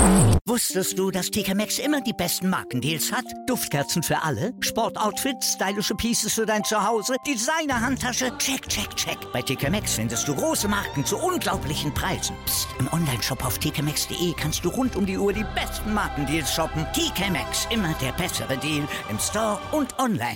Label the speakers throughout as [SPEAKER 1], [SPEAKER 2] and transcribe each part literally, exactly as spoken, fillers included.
[SPEAKER 1] Wusstest du, dass T K Maxx immer die besten Markendeals hat? Duftkerzen für alle, Sportoutfits, stylische Pieces für dein Zuhause, Designer-Handtasche, check, check, check. Bei T K Maxx findest du große Marken zu unglaublichen Preisen. Psst. Im Onlineshop auf t k maxx punkt d e kannst du rund um die Uhr die besten Markendeals shoppen. T K Maxx, immer der bessere Deal im Store und online.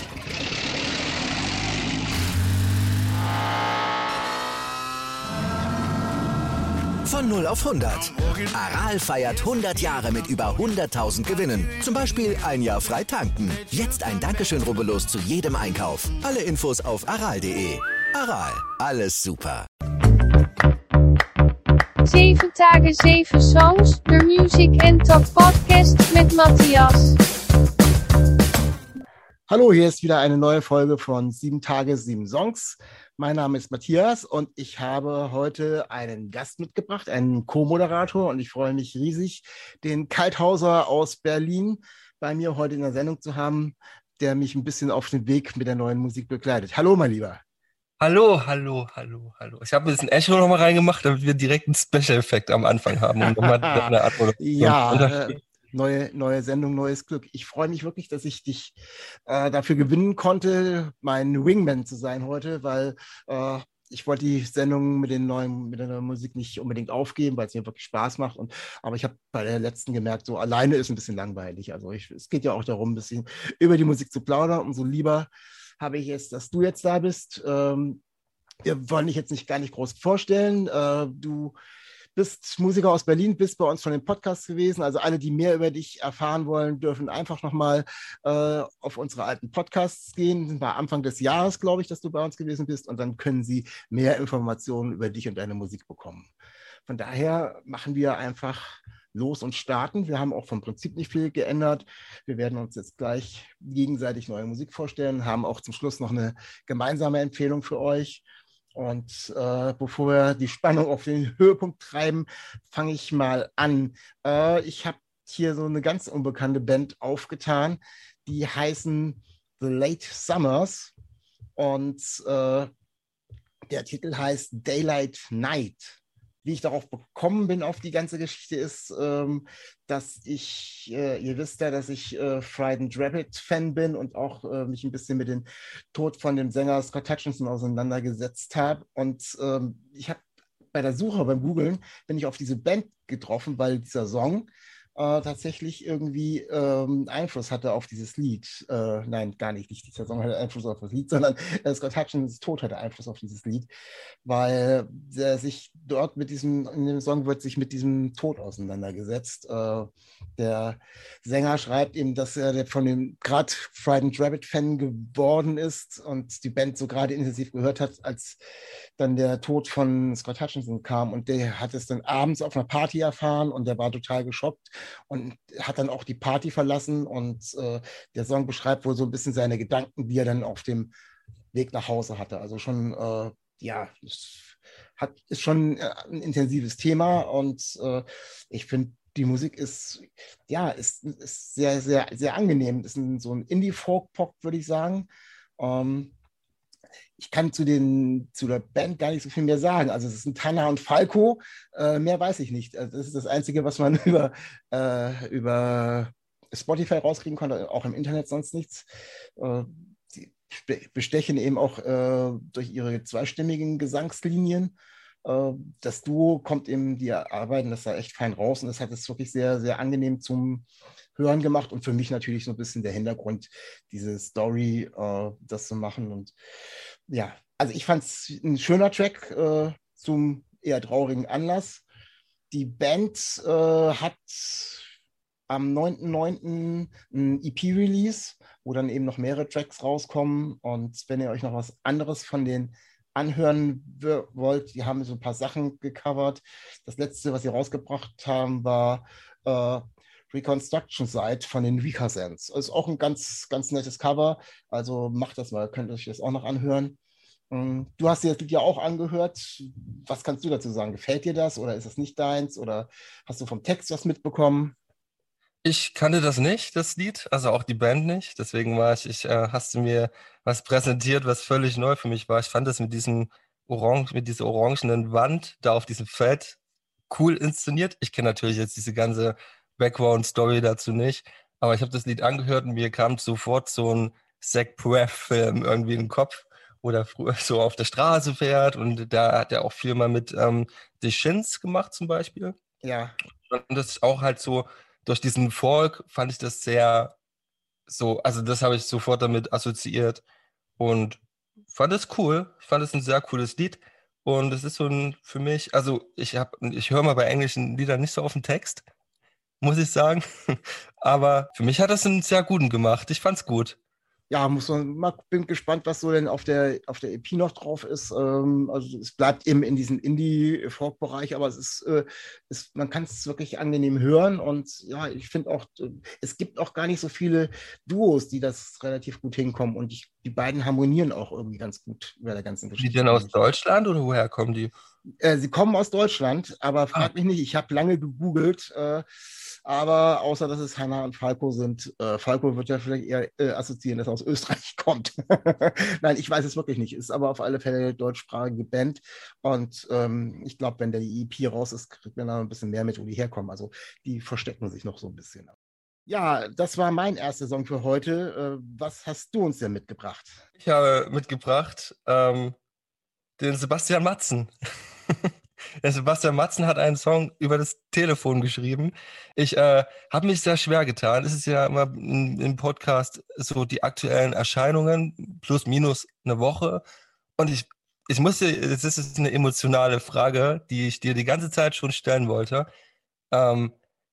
[SPEAKER 2] Von null auf hundert. Aral feiert hundert Jahre mit über hunderttausend Gewinnen. Zum Beispiel ein Jahr frei tanken. Jetzt ein Dankeschön, rubbellos zu jedem Einkauf. Alle Infos auf aral punkt de. Aral, alles super.
[SPEAKER 3] zeven Tage, zeven Songs, de Music and Talk Podcast mit Matthias.
[SPEAKER 4] Hallo, hier ist wieder eine neue Folge von sieben Tage, sieben Songs. Mein Name ist Matthias und ich habe heute einen Gast mitgebracht, einen Co-Moderator, und ich freue mich riesig, den Kalthauser aus Berlin bei mir heute in der Sendung zu haben, der mich ein bisschen auf den Weg mit der neuen Musik begleitet. Hallo, mein Lieber.
[SPEAKER 5] Hallo, hallo, hallo, hallo. Ich habe ein bisschen Echo nochmal reingemacht, damit wir direkt einen Special-Effekt am Anfang haben. Um nochmal eine Art
[SPEAKER 4] ja, äh, neue, neue Sendung, neues Glück. Ich freue mich wirklich, dass ich dich äh, dafür gewinnen konnte, mein Wingman zu sein heute, weil äh, ich wollte die Sendung mit, den neuen, mit der neuen Musik nicht unbedingt aufgeben, weil es mir wirklich Spaß macht. Und, aber ich habe bei der letzten gemerkt, so alleine ist ein bisschen langweilig. Also ich, es geht ja auch darum, ein bisschen über die Musik zu plaudern. Umso lieber habe ich es, dass du jetzt da bist. Ähm, wir wollen dich jetzt nicht gar nicht groß vorstellen. Äh, du bist Musiker aus Berlin, bist bei uns schon im Podcast gewesen. Also alle, die mehr über dich erfahren wollen, dürfen einfach nochmal äh, auf unsere alten Podcasts gehen. War Anfang des Jahres, glaube ich, dass du bei uns gewesen bist. Und dann können sie mehr Informationen über dich und deine Musik bekommen. Von daher machen wir einfach los und starten. Wir haben auch vom Prinzip nicht viel geändert. Wir werden uns jetzt gleich gegenseitig neue Musik vorstellen, haben auch zum Schluss noch eine gemeinsame Empfehlung für euch. Und äh, bevor wir die Spannung auf den Höhepunkt treiben, fange ich mal an. Äh, ich habe hier so eine ganz unbekannte Band aufgetan, die heißen The Late Summers. Und äh, der Titel heißt Daylight Night. Wie ich darauf gekommen bin, auf die ganze Geschichte, ist, ähm, dass ich, äh, ihr wisst ja, dass ich äh, Frightened Rabbit-Fan bin und auch äh, mich ein bisschen mit dem Tod von dem Sänger Scott Hutchinson auseinandergesetzt habe. Und ähm, ich habe bei der Suche, beim Googlen, bin ich auf diese Band getroffen, weil dieser Song äh, tatsächlich irgendwie ähm, Einfluss hatte auf dieses Lied. Äh, nein, gar nicht, nicht dieser Song hatte Einfluss auf das Lied, sondern äh, Scott Hutchinsons Tod hatte Einfluss auf dieses Lied, weil der sich dort mit diesem, in dem Song wird sich mit diesem Tod auseinandergesetzt. Äh, der Sänger schreibt eben, dass er von dem gerade Frightened Rabbit-Fan geworden ist und die Band so gerade intensiv gehört hat, als dann der Tod von Scott Hutchinson kam, und der hat es dann abends auf einer Party erfahren und der war total geschockt und hat dann auch die Party verlassen, und äh, der Song beschreibt wohl so ein bisschen seine Gedanken, die er dann auf dem Weg nach Hause hatte. Also schon, äh, ja, es hat, ist schon äh, ein intensives Thema, und äh, ich finde, die Musik ist, ja, ist, ist sehr, sehr, sehr angenehm. Ist ein, so ein Indie-Folk-Pop, würde ich sagen. Ähm, Ich kann zu, den, zu der Band gar nicht so viel mehr sagen. Also es ist ein Tanner und Falco, äh, mehr weiß ich nicht. Also das ist das Einzige, was man über, äh, über Spotify rauskriegen konnte, auch im Internet sonst nichts. Äh, sie bestechen eben auch äh, durch ihre zweistimmigen Gesangslinien. Äh, das Duo kommt eben, die arbeiten das da echt fein raus, und das hat es wirklich sehr, sehr angenehm zum Hören gemacht, und für mich natürlich so ein bisschen der Hintergrund, diese Story, äh, das zu machen. Und ja, also ich fand es ein schöner Track äh, zum eher traurigen Anlass. Die Band äh, hat am neunten neunten ein E P-Release, wo dann eben noch mehrere Tracks rauskommen. Und wenn ihr euch noch was anderes von den anhören wollt, die haben so ein paar Sachen gecovert. Das letzte, was sie rausgebracht haben, war äh, Reconstruction Site von den Weakersens. Ist auch ein ganz, ganz nettes Cover. Also macht das mal, könnt ihr euch das auch noch anhören. Du hast dir das Lied ja auch angehört. Was kannst du dazu sagen? Gefällt dir das oder ist das nicht deins? Oder hast du vom Text was mitbekommen?
[SPEAKER 5] Ich kannte das nicht, das Lied, also auch die Band nicht. Deswegen war ich, ich äh, hast du mir was präsentiert, was völlig neu für mich war. Ich fand das mit diesem Orange, mit dieser orangenen Wand da auf diesem Feld cool inszeniert. Ich kenne natürlich jetzt diese ganze Background-Story dazu nicht, aber ich habe das Lied angehört und mir kam sofort so ein Zach Braff-Film irgendwie in den Kopf, wo der früher so auf der Straße fährt und da hat er auch viel mal mit ähm, The Shins gemacht zum Beispiel.
[SPEAKER 4] Ja.
[SPEAKER 5] Und das ist auch halt so, durch diesen Folk fand ich das sehr so, also das habe ich sofort damit assoziiert und fand es cool. Ich fand es ein sehr cooles Lied und es ist so ein, für mich, also ich habe, ich höre mal bei englischen Liedern nicht so auf den Text, muss ich sagen, aber für mich hat das einen sehr guten gemacht. Ich fand's gut.
[SPEAKER 4] Ja, muss man mal, bin gespannt, was so denn auf der, auf der E P noch drauf ist. Ähm, also es bleibt eben in diesem Indie-Folk-Bereich, aber es ist, äh, ist man kann es wirklich angenehm hören und ja, ich finde auch, äh, es gibt auch gar nicht so viele Duos, die das relativ gut hinkommen und ich, die beiden harmonieren auch irgendwie ganz gut bei der ganzen
[SPEAKER 5] Die
[SPEAKER 4] Geschichte.
[SPEAKER 5] denn aus Deutschland oder woher kommen die?
[SPEAKER 4] Äh, sie kommen aus Deutschland, aber frag mich nicht, ich habe lange gegoogelt, äh, aber außer dass es Hannah und Falco sind, äh, Falco wird ja vielleicht eher äh, assoziieren, dass er aus Österreich kommt. Nein, ich weiß es wirklich nicht, ist aber auf alle Fälle eine deutschsprachige Band und ähm, ich glaube, wenn der die E P raus ist, kriegt man da ein bisschen mehr mit, wo die herkommen. Also die verstecken sich noch so ein bisschen. Ja, das war mein erster Song für heute. Äh, was hast du uns denn mitgebracht?
[SPEAKER 5] Ich habe mitgebracht ähm, den Sebastian Matzen. Der Sebastian Matzen hat einen Song über das Telefon geschrieben. Ich äh, habe mich sehr schwer getan. Es ist ja immer im Podcast so die aktuellen Erscheinungen, plus minus eine Woche. Und ich, ich musste, das ist eine emotionale Frage, die ich dir die ganze Zeit schon stellen wollte. Ähm,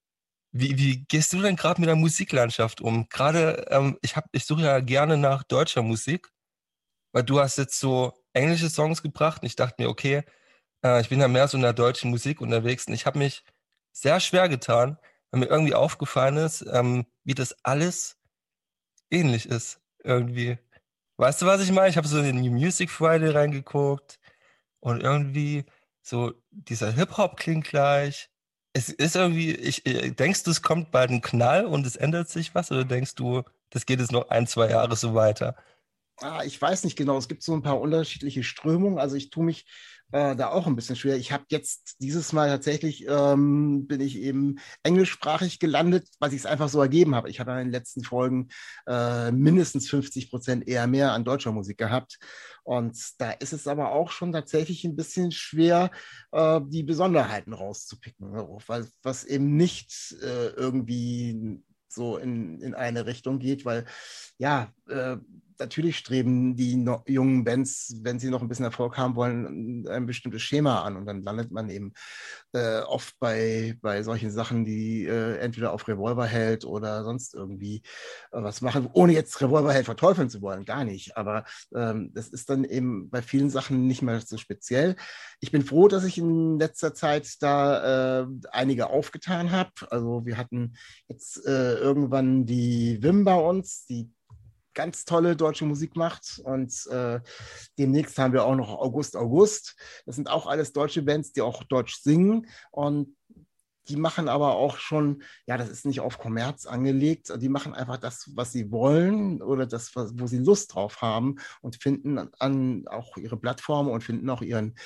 [SPEAKER 5] wie, wie gehst du denn gerade mit der Musiklandschaft um? Gerade, ähm, ich, hab, ich suche ja gerne nach deutscher Musik, weil du hast jetzt so englische Songs gebracht und ich dachte mir, okay, äh, ich bin ja mehr so in der deutschen Musik unterwegs und ich habe mich sehr schwer getan, weil mir irgendwie aufgefallen ist, ähm, wie das alles ähnlich ist irgendwie. Weißt du, was ich meine? Ich habe so in den Music Friday reingeguckt und irgendwie so dieser Hip-Hop klingt gleich. Es ist irgendwie, ich, äh, denkst du, es kommt bald ein Knall und es ändert sich was oder denkst du, das geht jetzt noch ein, zwei Jahre so weiter?
[SPEAKER 4] Ah, ich weiß nicht genau, es gibt so ein paar unterschiedliche Strömungen. Also ich tue mich äh, da auch ein bisschen schwer. Ich habe jetzt dieses Mal tatsächlich, ähm, bin ich eben englischsprachig gelandet, weil ich es einfach so ergeben habe. Ich habe in den letzten Folgen äh, mindestens fünfzig Prozent eher mehr an deutscher Musik gehabt. Und da ist es aber auch schon tatsächlich ein bisschen schwer, äh, die Besonderheiten rauszupicken, ne? Weil was eben nicht äh, irgendwie so in, in eine Richtung geht, weil ja, äh, natürlich streben die no jungen Bands, wenn sie noch ein bisschen Erfolg haben wollen, ein bestimmtes Schema an und dann landet man eben äh, oft bei, bei solchen Sachen, die äh, entweder auf Revolverheld oder sonst irgendwie äh, was machen, ohne jetzt Revolverheld verteufeln zu wollen, gar nicht, aber ähm, das ist dann eben bei vielen Sachen nicht mehr so speziell. Ich bin froh, dass ich in letzter Zeit da äh, einige aufgetan habe, also wir hatten jetzt äh, irgendwann die Wim bei uns, die ganz tolle deutsche Musik macht und äh, demnächst haben wir auch noch August August. Das sind auch alles deutsche Bands, die auch Deutsch singen und die machen aber auch schon, ja, das ist nicht auf Kommerz angelegt, die machen einfach das, was sie wollen oder das, wo sie Lust drauf haben und finden an auch ihre Plattform und finden auch ihren,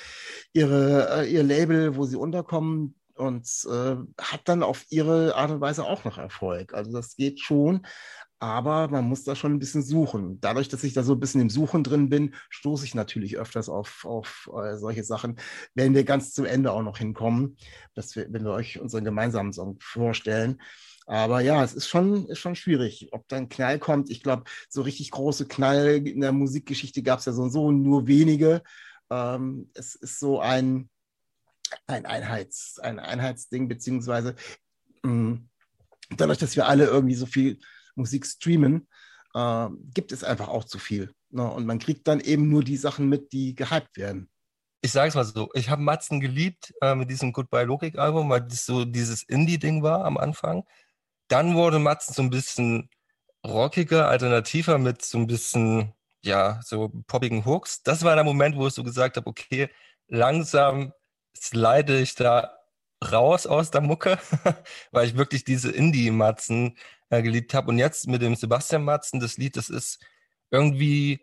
[SPEAKER 4] ihre, ihr Label, wo sie unterkommen und äh, hat dann auf ihre Art und Weise auch noch Erfolg. Also das geht schon, aber man muss da schon ein bisschen suchen. Dadurch, dass ich da so ein bisschen im Suchen drin bin, stoße ich natürlich öfters auf, auf äh, solche Sachen. Werden wir ganz zum Ende auch noch hinkommen, dass wir, wenn wir euch unseren gemeinsamen Song vorstellen. Aber ja, es ist schon, ist schon schwierig, ob da ein Knall kommt. Ich glaube, so richtig große Knall in der Musikgeschichte gab es ja so und so nur wenige. Ähm, es ist so ein, ein, Einheits, ein Einheitsding, beziehungsweise mh, dadurch, dass wir alle irgendwie so viel Musik streamen, äh, gibt es einfach auch zu viel. Ne? Und man kriegt dann eben nur die Sachen mit, die gehypt werden.
[SPEAKER 5] Ich sage es mal so, ich habe Matzen geliebt äh, mit diesem Goodbye Logik-Album, weil das so dieses Indie-Ding war am Anfang. Dann wurde Matzen so ein bisschen rockiger, alternativer mit so ein bisschen, ja, so poppigen Hooks. Das war der Moment, wo ich so gesagt habe, okay, langsam slide ich da raus aus der Mucke, weil ich wirklich diese Indie-Matzen äh, geliebt habe. Und jetzt mit dem Sebastian Matzen, das Lied, das ist irgendwie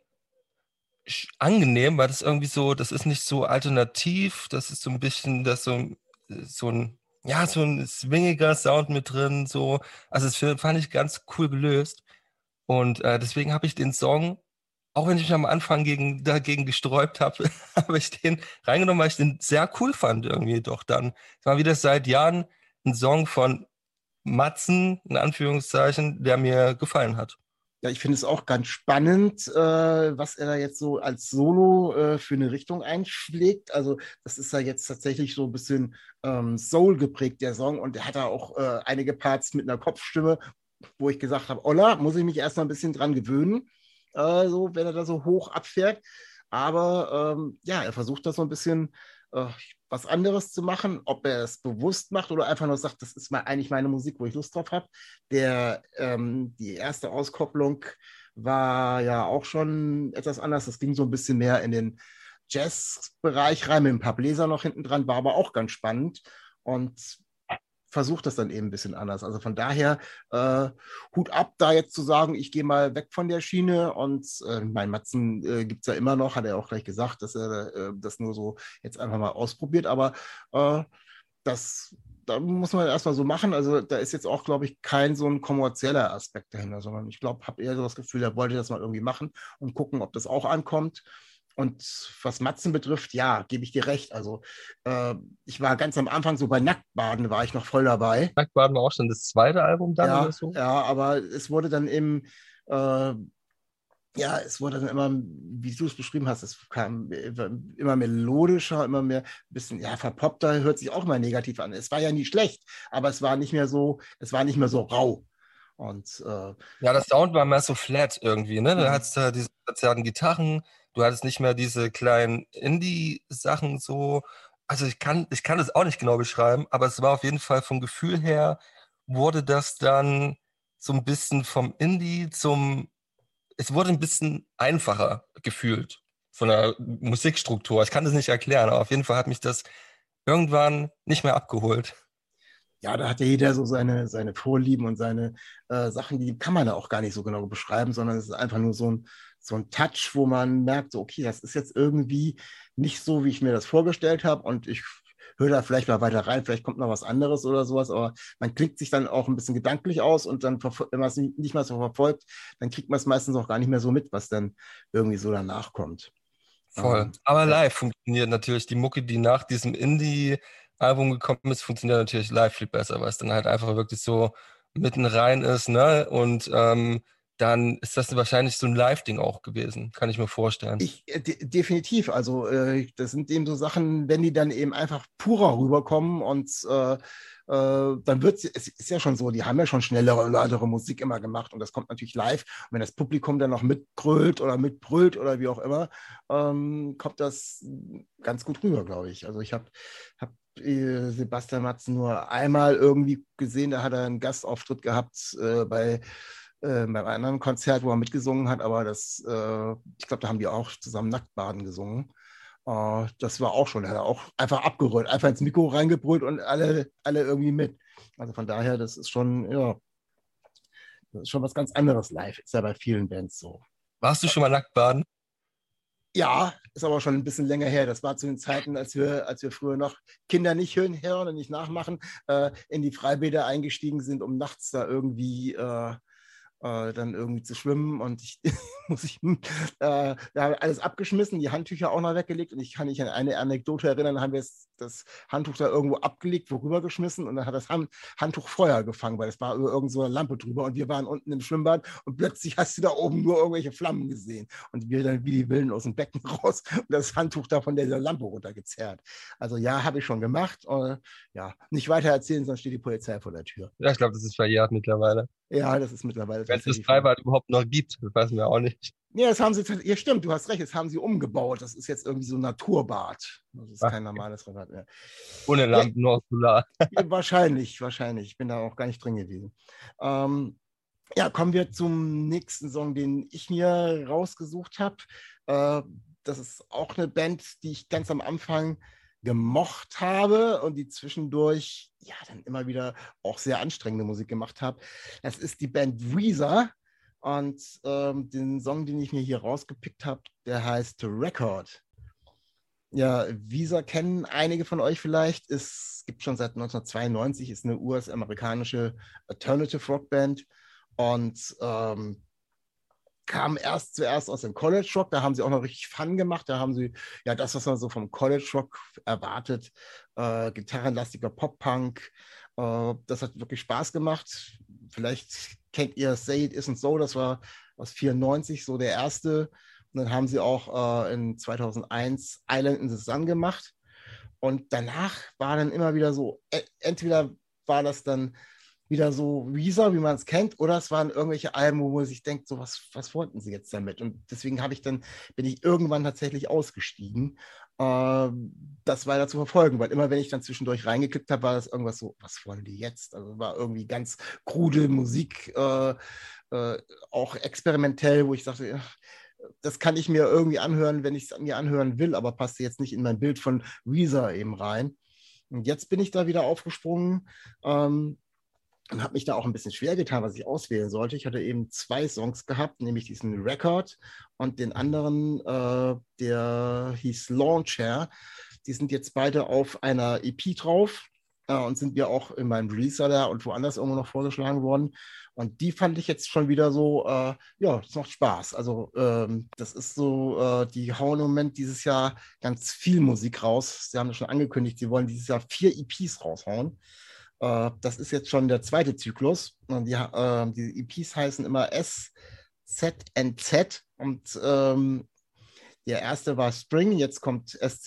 [SPEAKER 5] angenehm, weil das irgendwie so, das ist nicht so alternativ, das ist so ein bisschen, das so so ein, ja, so ein swingiger Sound mit drin, so. Also das fand ich ganz cool gelöst. Und äh, deswegen habe ich den Song, auch wenn ich mich am Anfang gegen, dagegen gesträubt habe, habe ich den reingenommen, weil ich den sehr cool fand irgendwie doch dann. Es war wieder seit Jahren ein Song von Matzen, in Anführungszeichen, der mir gefallen hat.
[SPEAKER 4] Ja, ich finde es auch ganz spannend, äh, was er da jetzt so als Solo äh, für eine Richtung einschlägt. Also das ist ja jetzt tatsächlich so ein bisschen ähm, Soul geprägt, der Song. Und er hat da auch äh, einige Parts mit einer Kopfstimme, wo ich gesagt habe, Olla, muss ich mich erstmal ein bisschen dran gewöhnen, äh, so, wenn er da so hoch abfährt. Aber ähm, ja, er versucht das so ein bisschen äh, was anderes zu machen, ob er es bewusst macht oder einfach nur sagt, das ist mal eigentlich meine Musik, wo ich Lust drauf habe. Der, ähm, die erste Auskopplung war ja auch schon etwas anders. Das ging so ein bisschen mehr in den Jazz-Bereich rein, mit ein paar Bläser noch hinten dran, war aber auch ganz spannend und versucht das dann eben ein bisschen anders. Also von daher äh, Hut ab, da jetzt zu sagen, ich gehe mal weg von der Schiene und äh, mein Matzen äh, gibt es ja immer noch, hat er auch gleich gesagt, dass er äh, das nur so jetzt einfach mal ausprobiert, aber äh, das, da muss man erstmal so machen. Also da ist jetzt auch, glaube ich, kein so ein kommerzieller Aspekt dahinter, sondern ich glaube, habe eher so das Gefühl, er wollte das mal irgendwie machen und gucken, ob das auch ankommt. Und was Matzen betrifft, ja, gebe ich dir recht. Also äh, ich war ganz am Anfang so bei Nacktbaden, war ich noch voll dabei.
[SPEAKER 5] Nacktbaden war auch schon das zweite Album dann
[SPEAKER 4] Ja,
[SPEAKER 5] oder so?
[SPEAKER 4] ja, aber es wurde dann eben, äh, ja, es wurde dann immer, wie du es beschrieben hast, es kam immer melodischer, immer mehr, ein bisschen, ja, verpoppter, hört sich auch mal negativ an. Es war ja nie schlecht, aber es war nicht mehr so, es war nicht mehr so rau. Und äh,
[SPEAKER 5] Ja, das Sound war mehr so flat irgendwie, ne? Da
[SPEAKER 4] Mhm.
[SPEAKER 5] hattest du diese verzerrten Gitarren, du hattest nicht mehr diese kleinen Indie-Sachen so. Also ich kann, ich kann das auch nicht genau beschreiben, aber es war auf jeden Fall vom Gefühl her, wurde das dann so ein bisschen vom Indie zum, es wurde ein bisschen einfacher gefühlt von der Musikstruktur. Ich kann das nicht erklären, aber auf jeden Fall hat mich das irgendwann nicht mehr abgeholt.
[SPEAKER 4] ja, da hat ja jeder so seine, seine Vorlieben und seine äh, Sachen, die kann man da auch gar nicht so genau beschreiben, sondern es ist einfach nur so ein, so ein Touch, wo man merkt, so, okay, das ist jetzt irgendwie nicht so, wie ich mir das vorgestellt habe und ich höre da vielleicht mal weiter rein, vielleicht kommt noch was anderes oder sowas, aber man klingt sich dann auch ein bisschen gedanklich aus und dann, wenn man es nicht mal so verfolgt, dann kriegt man es meistens auch gar nicht mehr so mit, was dann irgendwie so danach kommt.
[SPEAKER 5] Voll.
[SPEAKER 4] Ähm,
[SPEAKER 5] Aber
[SPEAKER 4] ja.
[SPEAKER 5] live funktioniert natürlich die Mucke, die nach diesem Indie-Album gekommen ist, funktioniert natürlich live viel besser, weil es dann halt einfach wirklich so mitten rein ist, ne? Und ähm, dann ist das wahrscheinlich so ein Live-Ding auch gewesen, kann ich mir vorstellen.
[SPEAKER 4] Ich, äh, de definitiv, also äh, das sind eben so Sachen, wenn die dann eben einfach purer rüberkommen und äh, äh, dann wird es ist ja schon so, die haben ja schon schnellere und lautere Musik immer gemacht und das kommt natürlich live. Und wenn das Publikum dann noch mitgrölt oder mitbrüllt oder wie auch immer, ähm, kommt das ganz gut rüber, glaube ich. Also ich habe hab, äh, Sebastian Matzen nur einmal irgendwie gesehen, da hat er einen Gastauftritt gehabt äh, bei äh, beim anderen Konzert, wo er mitgesungen hat, aber das, äh, ich glaube, da haben die auch zusammen Nacktbaden gesungen. Äh, das war auch schon, er hat auch einfach abgerollt, einfach ins Mikro reingebrüllt und alle, alle irgendwie mit. Also von daher, das ist schon, ja, das ist schon was ganz anderes live. Ist ja bei vielen Bands so.
[SPEAKER 5] Warst du schon mal nackt baden?
[SPEAKER 4] Ja, ist aber schon ein bisschen länger her. Das war zu den Zeiten, als wir, als wir früher noch Kinder nicht hören, hören und nicht nachmachen, äh, in die Freibäder eingestiegen sind, um nachts da irgendwie äh, äh, dann irgendwie zu schwimmen und ich muss ich äh, wir haben alles abgeschmissen, die Handtücher auch noch weggelegt und ich kann mich an eine Anekdote erinnern, da haben wir das, das Handtuch da irgendwo abgelegt, worüber geschmissen und dann hat das Hand, Handtuch Feuer gefangen, weil es war über irgend so eine Lampe drüber und wir waren unten im Schwimmbad und plötzlich hast du da oben nur irgendwelche Flammen gesehen und wir dann wie die Wilden aus dem Becken raus und das Handtuch da von der Lampe runtergezerrt. Also ja, habe ich schon gemacht. Äh, ja, nicht weiter erzählen, sonst steht die Polizei vor der Tür.
[SPEAKER 5] Ja, ich glaube, das ist verjährt mittlerweile.
[SPEAKER 4] Ja, das ist mittlerweile
[SPEAKER 5] Wenn es das
[SPEAKER 4] tatsächlich.
[SPEAKER 5] Freibad überhaupt noch gibt, das weiß man ja auch nicht.
[SPEAKER 4] Ja, das haben sie, ja stimmt, du hast recht, das haben sie umgebaut. Das ist jetzt irgendwie so ein Naturbad. Das ist
[SPEAKER 5] Ach,
[SPEAKER 4] kein normales Freibad mehr.
[SPEAKER 5] ohne Lampen, nur aus Solar.
[SPEAKER 4] Ja, wahrscheinlich, wahrscheinlich. Ich bin da auch gar nicht drin gewesen. Ähm, ja, kommen wir zum nächsten Song, den ich mir rausgesucht habe. Äh, das ist auch eine Band, die ich ganz am Anfang gemocht habe und die zwischendurch ja dann immer wieder auch sehr anstrengende Musik gemacht habe. Das ist die Band Weezer und ähm, den Song, den ich mir hier rausgepickt habe, der heißt Record. Ja, Weezer kennen einige von euch vielleicht. Es gibt schon seit neunzehnhundertzweiundneunzig, ist eine U S-amerikanische Alternative Rock Band und ähm, kam erst zuerst aus dem College Rock. Da haben sie auch noch richtig Fun gemacht. Da haben sie ja das, was man so vom College Rock erwartet, äh, gitarrenlastiger Pop-Punk. Äh, das hat wirklich Spaß gemacht. Vielleicht kennt ihr Say It Isn't So, das war aus vierundneunzig so der erste. Und dann haben sie auch äh, in zweitausendeins Island in the Sun gemacht. Und danach war dann immer wieder so, e entweder war das dann wieder so Weezer, wie man es kennt, oder es waren irgendwelche Alben, wo man sich denkt, so was, was wollten sie jetzt damit? Und deswegen habe ich dann, bin ich irgendwann tatsächlich ausgestiegen, äh, das weiter zu verfolgen, weil immer wenn ich dann zwischendurch reingeklickt habe, war das irgendwas so, was wollen die jetzt? Also war irgendwie ganz krude Musik, äh, äh, auch experimentell, wo ich dachte, ja, das kann ich mir irgendwie anhören, wenn ich es mir anhören will, aber passte jetzt nicht in mein Bild von Weezer eben rein. Und jetzt bin ich da wieder aufgesprungen, ähm, und habe mich da auch ein bisschen schwer getan, was ich auswählen sollte. Ich hatte eben zwei Songs gehabt, nämlich diesen Record und den anderen, äh, der hieß Launcher. Die sind jetzt beide auf einer E P drauf äh, und sind mir auch in meinem Releaser da und woanders irgendwo noch vorgeschlagen worden. Und die fand ich jetzt schon wieder so, äh, ja, das macht Spaß. Also ähm, das ist so, äh, die hauen im Moment dieses Jahr ganz viel Musik raus. Sie haben das schon angekündigt, sie wollen dieses Jahr vier E Ps raushauen. Das ist jetzt schon der zweite Zyklus. Und die, äh, die E Ps heißen immer S, Z N Z. Und ähm, der erste war Spring, jetzt kommt S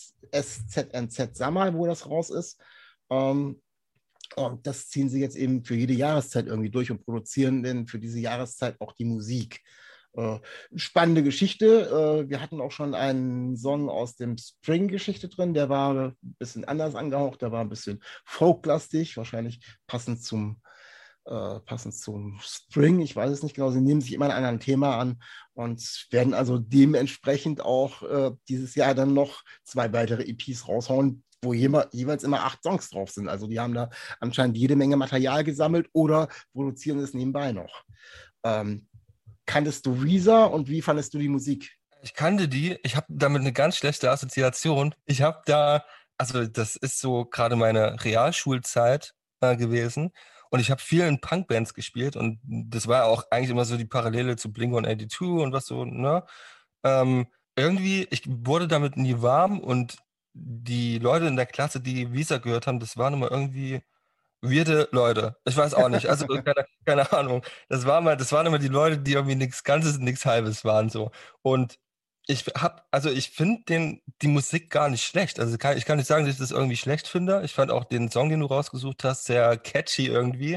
[SPEAKER 4] Z N Z Summer, wo das raus ist. Ähm, und das ziehen sie jetzt eben für jede Jahreszeit irgendwie durch und produzieren denn für diese Jahreszeit auch die Musik. Äh, spannende Geschichte. Äh, wir hatten auch schon einen Song aus dem Spring-Geschichte drin, der war ein bisschen anders angehaucht, der war ein bisschen folklastig, wahrscheinlich passend zum, äh, passend zum Spring, ich weiß es nicht genau, sie nehmen sich immer ein anderes Thema an und werden also dementsprechend auch äh, dieses Jahr dann noch zwei weitere E Ps raushauen, wo jeweils immer acht Songs drauf sind. Also die haben da anscheinend jede Menge Material gesammelt oder produzieren es nebenbei noch. Ähm, Kanntest du Weezer und wie fandest du die Musik?
[SPEAKER 5] Ich kannte die, ich habe damit eine ganz schlechte Assoziation. Ich habe da, also das ist so gerade meine Realschulzeit äh, gewesen und ich habe viel in Punkbands gespielt und das war auch eigentlich immer so die Parallele zu Blink one eighty-two und was so, ne? Ähm, irgendwie, ich wurde damit nie warm und die Leute in der Klasse, die Weezer gehört haben, das waren immer irgendwie weirde Leute. Ich weiß auch nicht. Also keine, keine Ahnung. Das war mal, das waren immer die Leute, die irgendwie nichts Ganzes, nichts Halbes waren so. Und ich hab, also ich finde den die Musik gar nicht schlecht. Also kann, ich kann nicht sagen, dass ich das irgendwie schlecht finde. Ich fand auch den Song, den du rausgesucht hast, sehr catchy irgendwie.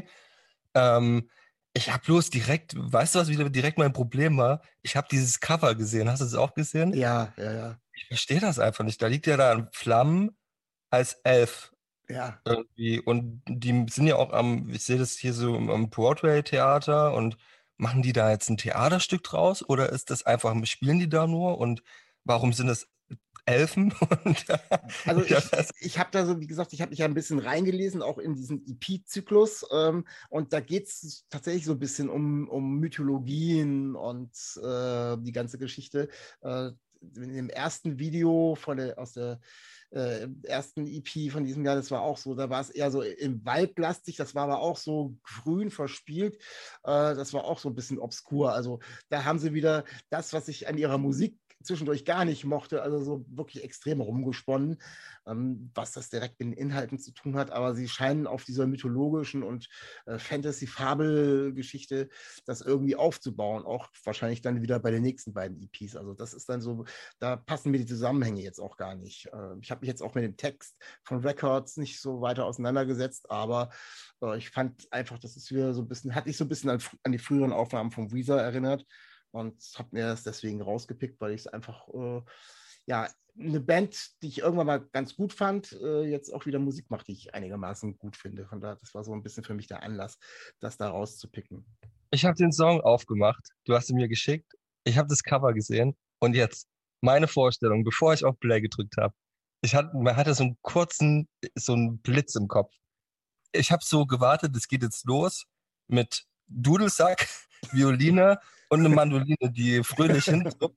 [SPEAKER 5] Ähm, ich habe bloß direkt, weißt du, was wieder direkt mein Problem war? Ich habe dieses Cover gesehen. Hast du es auch gesehen?
[SPEAKER 4] Ja, ja, ja.
[SPEAKER 5] Ich verstehe das einfach nicht. Da liegt ja da in Flammen als Elf.
[SPEAKER 4] Ja.
[SPEAKER 5] Irgendwie. Und die sind ja auch am, ich sehe das hier so am Broadway-Theater und machen die da jetzt ein Theaterstück draus oder ist das einfach, spielen die da nur und warum sind das Elfen? Und,
[SPEAKER 4] Also
[SPEAKER 5] ja,
[SPEAKER 4] ich, ich habe da so, wie gesagt, ich habe mich ja ein bisschen reingelesen, auch in diesen E P-Zyklus ähm, und da geht es tatsächlich so ein bisschen um, um Mythologien und äh, die ganze Geschichte. Äh, in dem ersten Video von der, aus der äh, ersten E P von diesem Jahr, das war auch so, da war es eher so im Waldlastig, das war aber auch so grün verspielt, äh, das war auch so ein bisschen obskur. Also da haben sie wieder das, was ich an ihrer Musik zwischendurch gar nicht mochte, also so wirklich extrem rumgesponnen, ähm, was das direkt mit den Inhalten zu tun hat, aber sie scheinen auf dieser mythologischen und äh, Fantasy-Fabel-Geschichte das irgendwie aufzubauen, auch wahrscheinlich dann wieder bei den nächsten beiden E Ps, also das ist dann so, da passen mir die Zusammenhänge jetzt auch gar nicht. Äh, ich habe mich jetzt auch mit dem Text von Records nicht so weiter auseinandergesetzt, aber äh, ich fand einfach, das ist wieder so ein bisschen, hat mich so ein bisschen an, an die früheren Aufnahmen von Weezer erinnert, und habe mir das deswegen rausgepickt, weil ich es einfach, äh, ja, eine Band, die ich irgendwann mal ganz gut fand, äh, jetzt auch wieder Musik macht, die ich einigermaßen gut finde. Von daher, das war so ein bisschen für mich der Anlass, das da rauszupicken.
[SPEAKER 5] ich habe den Song aufgemacht, du hast ihn mir geschickt, ich habe das Cover gesehen und jetzt meine Vorstellung, bevor ich auf Play gedrückt habe, ich hatte, man hatte so einen kurzen, so einen Blitz im Kopf. Ich habe so gewartet, es geht jetzt los mit Dudelsack, Violine und eine Mandoline, die fröhlich hintruppt.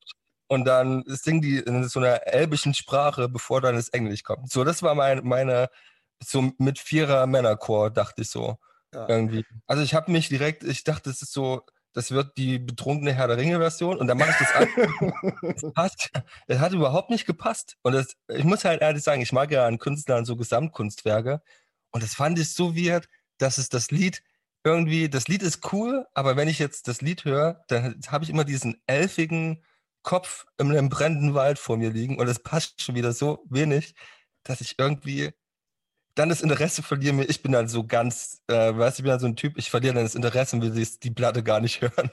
[SPEAKER 5] Und dann singen die in so einer elbischen Sprache, bevor dann das Englisch kommt. So, das war mein, meine, so mit vierer Männerchor, dachte ich so.
[SPEAKER 4] Ja.
[SPEAKER 5] Irgendwie. Also ich habe mich direkt, ich dachte, das ist so, das wird die betrunkene Herr der Ringe-Version und dann mache ich das an. Das passt. Es hat überhaupt nicht gepasst. Und das, ich muss halt ehrlich sagen, ich mag ja an Künstlern so Gesamtkunstwerke. Und das fand ich so weird, dass es das Lied irgendwie, das Lied ist cool, aber wenn ich jetzt das Lied höre, dann habe ich immer diesen elfigen Kopf in einem brennenden Wald vor mir liegen und es passt schon wieder so wenig, dass ich irgendwie dann das Interesse verliere. Ich bin dann so ganz, äh, weißt du, ich bin dann so ein Typ, ich verliere dann das Interesse und will die Platte gar nicht hören.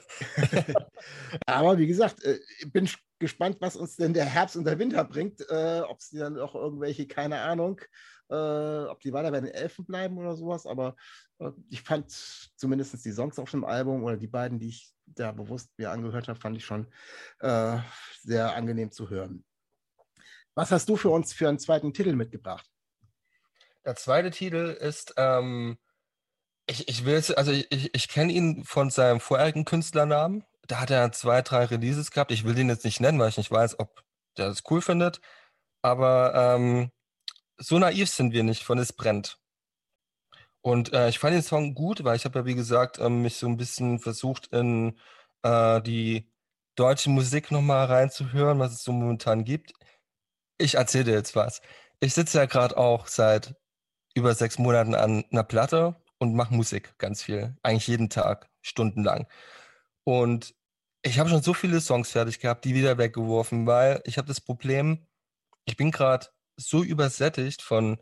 [SPEAKER 4] Aber wie gesagt, ich bin gespannt, was uns denn der Herbst und der Winter bringt. Äh, ob es dann auch irgendwelche, keine Ahnung, äh, ob die weiter bei den Elfen bleiben oder sowas. Aber äh, ich fand zumindest die Songs auf dem Album oder die beiden, die ich da bewusst mir angehört habe, fand ich schon äh, sehr angenehm zu hören. Was hast du für uns für einen zweiten Titel mitgebracht?
[SPEAKER 5] Der zweite Titel ist, ähm, ich, ich will jetzt, also ich, ich kenne ihn von seinem vorherigen Künstlernamen. Da hat er zwei, drei Releases gehabt. Ich will den jetzt nicht nennen, weil ich nicht weiß, ob der das cool findet. Aber ähm, so naiv sind wir nicht von Es brennt. Und äh, ich fand den Song gut, weil ich habe ja, wie gesagt, ähm, mich so ein bisschen versucht, in äh, die deutsche Musik nochmal reinzuhören, was es so momentan gibt. Ich erzähle dir jetzt was. Ich sitze ja gerade auch seit über sechs Monaten an einer Platte und mache Musik ganz viel. Eigentlich jeden Tag, stundenlang. Und ich habe schon so viele Songs fertig gehabt, die wieder weggeworfen, weil ich habe das Problem, ich bin gerade so übersättigt von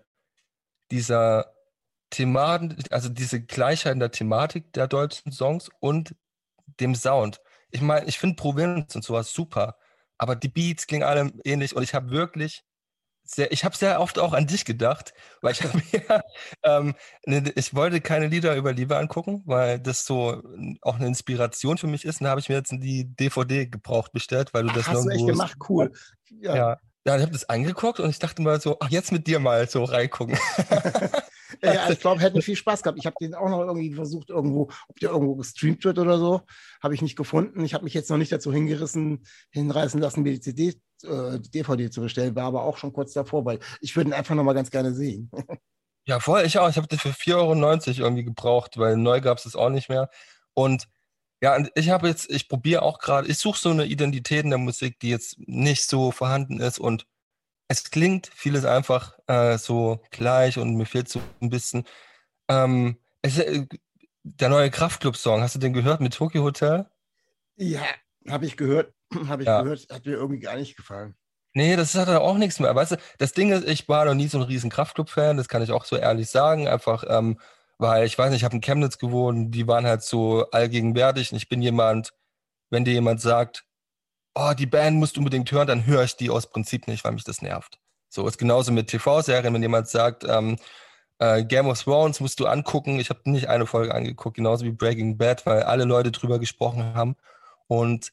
[SPEAKER 5] dieser Thematik, also diese Gleichheit in der Thematik der deutschen Songs und dem Sound. Ich meine, ich finde Provinz und sowas super, aber die Beats klingen alle ähnlich und ich habe wirklich sehr, ich habe sehr oft auch an dich gedacht, weil ich habe mir, ähm, ne, ich wollte keine Lieder über Liebe angucken, weil das so auch eine Inspiration für mich ist. Und da habe ich mir jetzt die D V D gebraucht bestellt, weil du
[SPEAKER 4] Ach,
[SPEAKER 5] das
[SPEAKER 4] hast du echt
[SPEAKER 5] nirgendwo...
[SPEAKER 4] gemacht? Cool. Ja.
[SPEAKER 5] Ja, ja, ich habe das angeguckt und ich dachte mal so, ach, jetzt mit dir mal so reingucken.
[SPEAKER 4] Ja, ich glaube, hätten viel Spaß gehabt. Ich habe den auch noch irgendwie versucht, irgendwo, ob der irgendwo gestreamt wird oder so, habe ich nicht gefunden. Ich habe mich jetzt noch nicht dazu hingerissen, hinreißen lassen, mir die C D, äh, die D V D zu bestellen, war aber auch schon kurz davor, weil ich würde ihn einfach noch mal ganz gerne sehen.
[SPEAKER 5] Ja, voll, ich auch. Ich habe das für vier Euro neunzig irgendwie gebraucht, weil neu gab es das auch nicht mehr. Und ja, und ich habe jetzt, ich probiere auch gerade, ich suche so eine Identität in der Musik, die jetzt nicht so vorhanden ist und es klingt vieles einfach äh, so gleich und mir fehlt so ein bisschen. Ähm, es, äh, der neue Kraftklub-Song, hast du den gehört mit Tokyo Hotel?
[SPEAKER 4] Ja, habe ich gehört, habe ich
[SPEAKER 5] Ja.
[SPEAKER 4] gehört, hat mir irgendwie gar nicht gefallen.
[SPEAKER 5] Nee, das hat auch nichts mehr. Weißt du, das Ding ist, ich war noch nie so ein riesen Kraftklub-Fan, das kann ich auch so ehrlich sagen. Einfach, ähm, weil ich weiß nicht, ich habe in Chemnitz gewohnt, die waren halt so allgegenwärtig und ich bin jemand, wenn dir jemand sagt, oh, die Band musst du unbedingt hören, dann höre ich die aus Prinzip nicht, weil mich das nervt. So ist genauso mit T V-Serien, wenn jemand sagt, ähm, äh, Game of Thrones musst du angucken. Ich habe nicht eine Folge angeguckt, genauso wie Breaking Bad, weil alle Leute drüber gesprochen haben. Und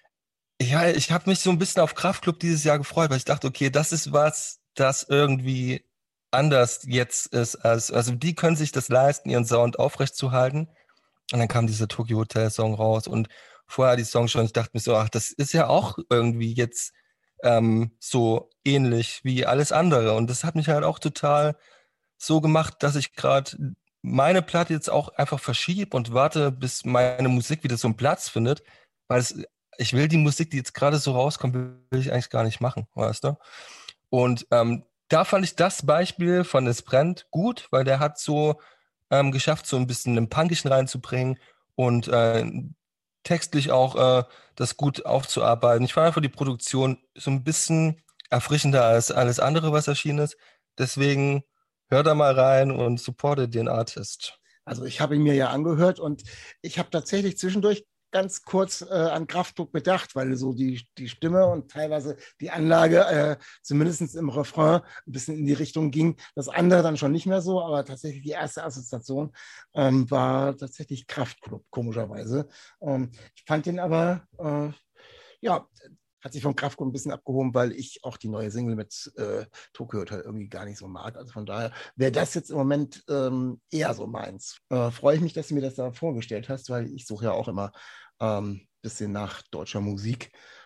[SPEAKER 5] ja, ich habe mich so ein bisschen auf Kraftklub dieses Jahr gefreut, weil ich dachte, okay, das ist was, das irgendwie anders jetzt ist. Als, also die können sich das leisten, ihren Sound aufrechtzuerhalten. Und dann kam dieser Tokyo Hotel Song raus und vorher die Songs schon. Ich dachte mir so, ach, das ist ja auch irgendwie jetzt ähm, so ähnlich wie alles andere. Und das hat mich halt auch total so gemacht, dass ich gerade meine Platte jetzt auch einfach verschiebe und warte, bis meine Musik wieder so einen Platz findet, weil es, ich will die Musik, die jetzt gerade so rauskommt, will ich eigentlich gar nicht machen, weißt du? Und ähm, da fand ich das Beispiel von Es brennt gut, weil der hat so ähm, geschafft, so ein bisschen einen Punkischen reinzubringen und äh, textlich auch äh, das gut aufzuarbeiten. Ich fand einfach die Produktion so ein bisschen erfrischender als alles andere, was erschienen ist. Deswegen hört da mal rein und supportet den Artist.
[SPEAKER 4] Also ich habe ihn mir ja angehört und ich habe tatsächlich zwischendurch ganz kurz äh, an Kraftklub gedacht, weil so die, die Stimme und teilweise die Anlage äh, zumindest im Refrain ein bisschen in die Richtung ging. Das andere dann schon nicht mehr so, aber tatsächlich die erste Assoziation ähm, war tatsächlich Kraftklub, komischerweise. Ähm, ich fand den aber, äh, ja, hat sich vom Kraftklub ein bisschen abgehoben, weil ich auch die neue Single mit äh, Tokyo Hotel irgendwie gar nicht so mag. Also von daher wäre das jetzt im Moment ähm, eher so meins. Äh, freue ich mich, dass du mir das da vorgestellt hast, weil ich suche ja auch immer ein ähm, bisschen nach deutscher Musik.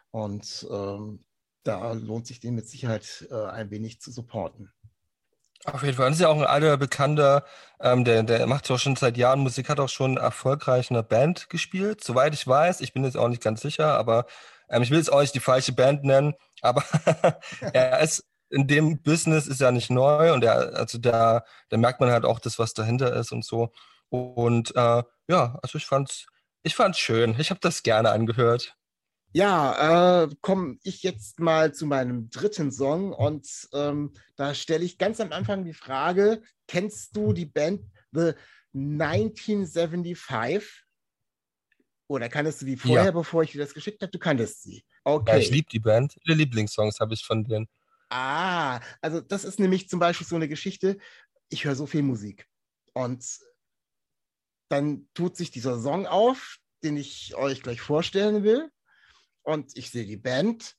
[SPEAKER 4] Und ähm, da lohnt sich den mit Sicherheit äh, ein wenig zu supporten.
[SPEAKER 5] Auf jeden Fall. Das ist ja auch ein alter Bekannter, ähm, der, der macht ja auch schon seit Jahren Musik, hat auch schon erfolgreich in einer Band gespielt, soweit ich weiß. Ich bin jetzt auch nicht ganz sicher, aber ähm, ich will jetzt auch nicht die falsche Band nennen, aber er ist in dem Business ist ja nicht neu und er, also da, da merkt man halt auch das, was dahinter ist und so. Und äh, ja, also ich fand's, ich fand's schön. Ich habe das gerne angehört.
[SPEAKER 4] Ja, äh, komme ich jetzt mal zu meinem dritten Song und ähm, da stelle ich ganz am Anfang die Frage, kennst du die Band The neunzehnhundertfünfundsiebzig? Oder kanntest du die vorher,
[SPEAKER 5] Ja,
[SPEAKER 4] bevor ich dir das geschickt habe? Du kanntest sie.
[SPEAKER 5] ja, ich
[SPEAKER 4] Okay.
[SPEAKER 5] liebe die Band. Viele Lieblingssongs habe ich von denen.
[SPEAKER 4] Ah, also das ist nämlich zum Beispiel so eine Geschichte, ich höre so viel Musik und dann tut sich dieser Song auf, den ich euch gleich vorstellen will und ich sehe die Band,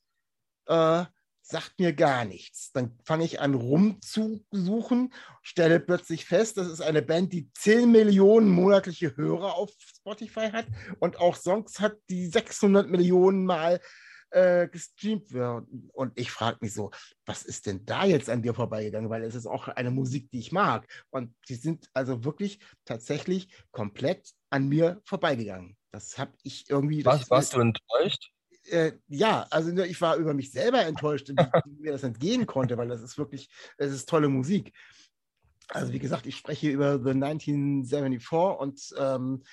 [SPEAKER 4] äh, sagt mir gar nichts. Dann fange ich an rumzusuchen, stelle plötzlich fest, das ist eine Band, die zehn Millionen monatliche Hörer auf Spotify hat und auch Songs hat, die sechshundert Millionen Mal äh, gestreamt werden. Und ich frage mich so, was ist denn da jetzt an dir vorbeigegangen? Weil es ist auch eine Musik, die ich mag. Und die sind also wirklich tatsächlich komplett an mir vorbeigegangen. Das habe ich irgendwie, das
[SPEAKER 5] Was,
[SPEAKER 4] ist mir
[SPEAKER 5] warst du enttäuscht?
[SPEAKER 4] äh, ja, also ne, ich war über mich selber enttäuscht, wie, wie mir das entgehen konnte, weil das ist wirklich, es ist tolle Musik. Also wie gesagt, ich spreche über The neunzehnhundertfünfundsiebzig und ähm,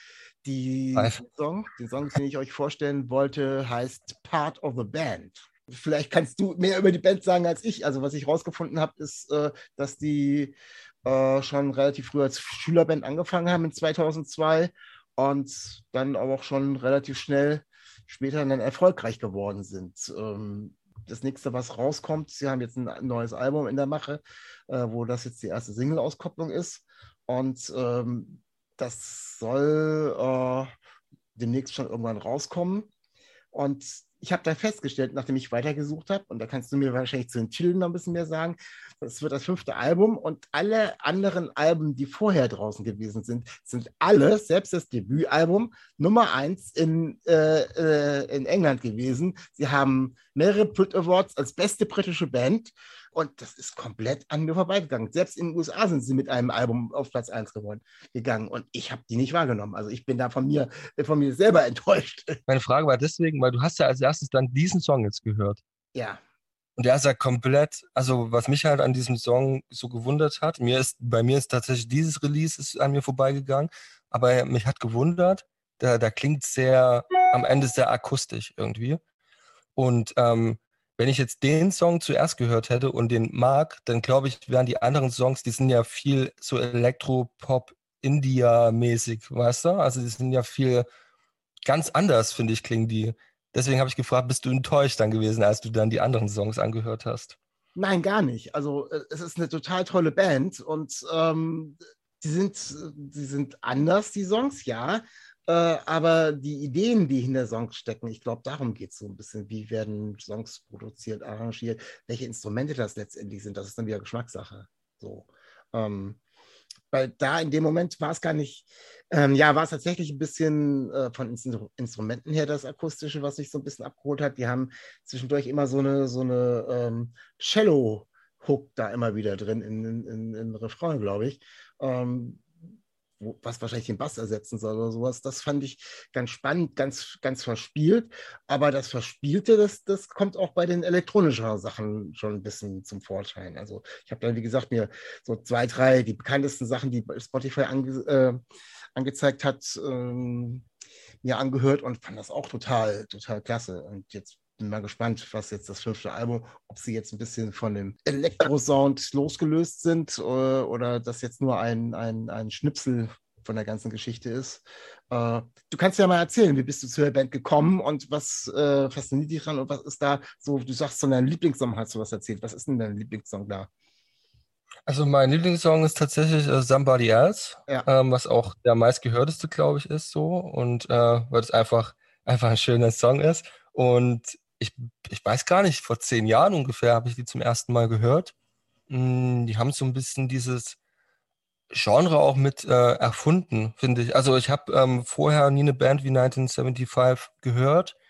[SPEAKER 4] die
[SPEAKER 5] Live.
[SPEAKER 4] Song, den Song, den ich euch vorstellen wollte, heißt Part of the Band. Vielleicht kannst du mehr über die Band sagen als ich. Also was ich rausgefunden habe, ist, äh, dass die äh, schon relativ früh als Schülerband angefangen haben in zweitausendzwei und dann aber auch schon relativ schnell später dann erfolgreich geworden sind. Ähm, das nächste, was rauskommt, sie haben jetzt ein neues Album in der Mache, äh, wo das jetzt die erste Single-Auskopplung ist. Und ähm, das soll äh, demnächst schon irgendwann rauskommen. Und ich habe dann festgestellt, nachdem ich weitergesucht habe, und da kannst du mir wahrscheinlich zu den Titeln noch ein bisschen mehr sagen, das wird das fünfte Album und alle anderen Alben, die vorher draußen gewesen sind, sind alle, selbst das Debütalbum, Nummer eins in, äh, äh, in England gewesen. Sie haben mehrere Brit Awards als beste britische Band und das ist komplett an mir vorbeigegangen. Selbst in den U S A sind sie mit einem Album auf Platz eins geworden, gegangen und ich habe die nicht wahrgenommen. Also ich bin da von mir, von mir selber enttäuscht.
[SPEAKER 5] Meine Frage war deswegen, weil du hast ja als erstes dann diesen Song jetzt gehört.
[SPEAKER 4] Ja.
[SPEAKER 5] Und der ist ja komplett, also was mich halt an diesem Song so gewundert hat, mir ist, bei mir ist tatsächlich dieses Release ist an mir vorbeigegangen, aber mich hat gewundert, da, da klingt sehr, am Ende sehr akustisch irgendwie. Und ähm, wenn ich jetzt den Song zuerst gehört hätte und den mag, dann glaube ich, wären die anderen Songs, die sind ja viel so Elektro-Pop-India-mäßig, weißt du? Also die sind ja viel ganz anders, finde ich, klingen die. Deswegen habe ich gefragt, bist du enttäuscht dann gewesen, als du dann die anderen Songs angehört hast?
[SPEAKER 4] Nein, gar nicht. Also äh, es ist eine total tolle Band und ähm, die sind, die sind anders, die Songs, ja. Äh, aber die Ideen, die hinter Songs stecken, ich glaube, darum geht es so ein bisschen. Wie werden Songs produziert, arrangiert, welche Instrumente das letztendlich sind, das ist dann wieder Geschmackssache. So. Ähm, weil da in dem Moment war es gar nicht, ähm, ja, war es tatsächlich ein bisschen äh, von Instru Instrumenten her das Akustische, was sich so ein bisschen abgeholt hat. Die haben zwischendurch immer so eine, so eine ähm, Cello-Hook da immer wieder drin in, in, in, in Refrain, glaube ich. Ähm, wo, was wahrscheinlich den Bass ersetzen soll oder sowas. Das fand ich ganz spannend, ganz, ganz verspielt. Aber das Verspielte, das, das kommt auch bei den elektronischen Sachen schon ein bisschen zum Vorschein. Also ich habe dann, wie gesagt, mir so zwei, drei, die bekanntesten Sachen, die Spotify ange, äh, angezeigt hat, ähm, mir angehört und fand das auch total, total klasse. Und jetzt bin mal gespannt, was jetzt das fünfte Album, ob sie jetzt ein bisschen von dem Elektro-Sound losgelöst sind oder, oder das jetzt nur ein, ein, ein Schnipsel von der ganzen Geschichte ist. Äh, du kannst ja mal erzählen, wie bist du zu der Band gekommen und was äh, fasziniert dich dran und was ist da so, du sagst, von deinem Lieblingssong hast du was erzählt. Was ist denn dein Lieblingssong da?
[SPEAKER 5] Also mein Lieblingssong ist tatsächlich äh, Somebody Else,
[SPEAKER 4] Ja.
[SPEAKER 5] ähm, was auch der meistgehörteste, glaube ich, ist so. Und äh, weil es einfach, einfach ein schöner Song ist. Und ich, ich weiß gar nicht, vor zehn Jahren ungefähr habe ich die zum ersten Mal gehört. Mm, die haben so ein bisschen dieses Genre auch mit äh, erfunden, finde ich. Also ich habe ähm, vorher nie eine Band wie neunzehnhundertfünfundsiebzig gehört.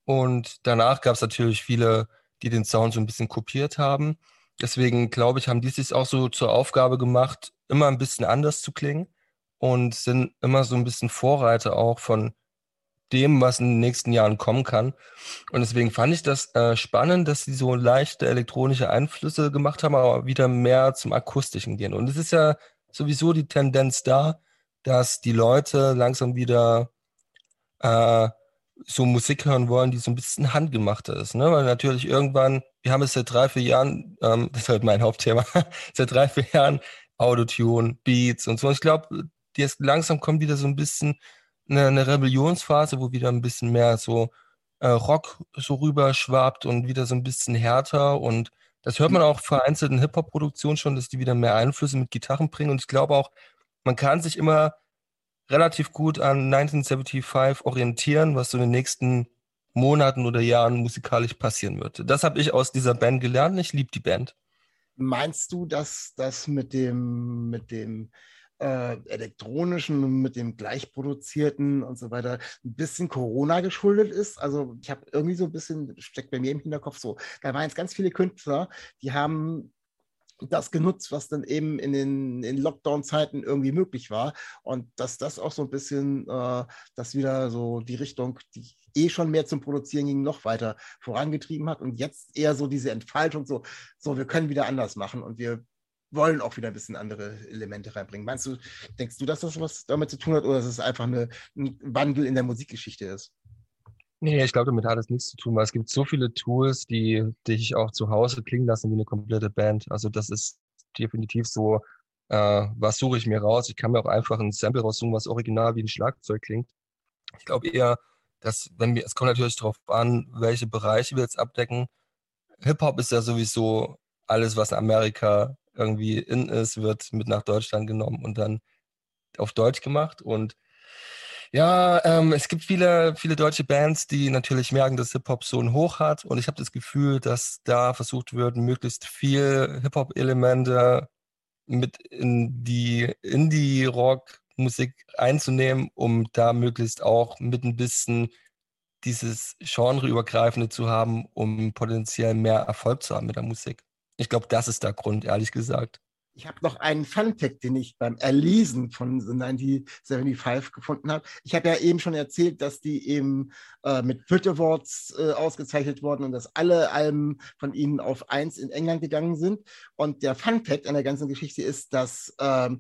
[SPEAKER 5] Und danach gab es natürlich viele, die den Sound so ein bisschen kopiert haben. Deswegen, glaube ich, haben die sich auch so zur Aufgabe gemacht, immer ein bisschen anders zu klingen und sind immer so ein bisschen Vorreiter auch von dem, was in den nächsten Jahren kommen kann. Und deswegen fand ich das äh, spannend, dass sie so leichte elektronische Einflüsse gemacht haben, aber wieder mehr zum Akustischen gehen. Und es ist ja sowieso die Tendenz da, dass die Leute langsam wieder äh, so Musik hören wollen, die so ein bisschen handgemachter ist. Ne? Weil natürlich irgendwann, wir haben es seit drei, vier Jahren, ähm, das ist halt mein Hauptthema, seit drei, vier Jahren Autotune, Beats und so. Und ich glaube, jetzt langsam kommt wieder so ein bisschen eine, eine Rebellionsphase, wo wieder ein bisschen mehr so äh, Rock so rüber schwappt und wieder so ein bisschen härter. Und das hört man auch vereinzelt in Hip-Hop-Produktionen schon, dass die wieder mehr Einflüsse mit Gitarren bringen. Und ich glaube auch, man kann sich immer relativ gut an neunzehnhundertfünfundsiebzig orientieren, was so in den nächsten Monaten oder Jahren musikalisch passieren wird. Das habe ich aus dieser Band gelernt. Ich liebe die Band.
[SPEAKER 4] Meinst du, dass das mit dem, mit dem äh, elektronischen und mit dem gleichproduzierten und so weiter ein bisschen Corona geschuldet ist? Also ich habe irgendwie so ein bisschen, steckt bei mir im Hinterkopf so, da waren jetzt ganz viele Künstler, die haben das genutzt, was dann eben in den in Lockdown-Zeiten irgendwie möglich war. Und dass das auch so ein bisschen, äh, das wieder so die Richtung, die eh schon mehr zum Produzieren ging, noch weiter vorangetrieben hat. Und jetzt eher so diese Entfaltung, so, so wir können wieder anders machen und wir wollen auch wieder ein bisschen andere Elemente reinbringen. Meinst du, denkst du, dass das was damit zu tun hat oder dass es einfach eine, ein Wandel in der Musikgeschichte ist?
[SPEAKER 5] Nee, ich glaube, damit hat es nichts zu tun, weil es gibt so viele Tools, die dich auch zu Hause klingen lassen wie eine komplette Band. Also das ist definitiv so, äh, was suche ich mir raus? Ich kann mir auch einfach ein Sample raussuchen, was original wie ein Schlagzeug klingt. Ich glaube eher, dass, wenn wir, es kommt natürlich darauf an, welche Bereiche wir jetzt abdecken. Hip-Hop ist ja sowieso alles, was in Amerika irgendwie in ist, wird mit nach Deutschland genommen und dann auf Deutsch gemacht. Und ja, ähm, es gibt viele, viele deutsche Bands, die natürlich merken, dass Hip-Hop so einen Hoch hat. Und ich habe das Gefühl, dass da versucht wird, möglichst viel Hip-Hop-Elemente mit in die Indie-Rock-Musik einzunehmen, um da möglichst auch mit ein bisschen dieses Genreübergreifende zu haben, um potenziell mehr Erfolg zu haben mit der Musik. Ich glaube, das ist der Grund, ehrlich gesagt.
[SPEAKER 4] Ich habe noch einen Fun-Fact, den ich beim Erlesen von The neunzehnhundertfünfundsiebzig gefunden habe. Ich habe ja eben schon erzählt, dass die eben äh, mit Brit Awards äh, ausgezeichnet wurden und dass alle Alben von ihnen auf eins in England gegangen sind. Und der Fun-Fact an der ganzen Geschichte ist, dass ähm,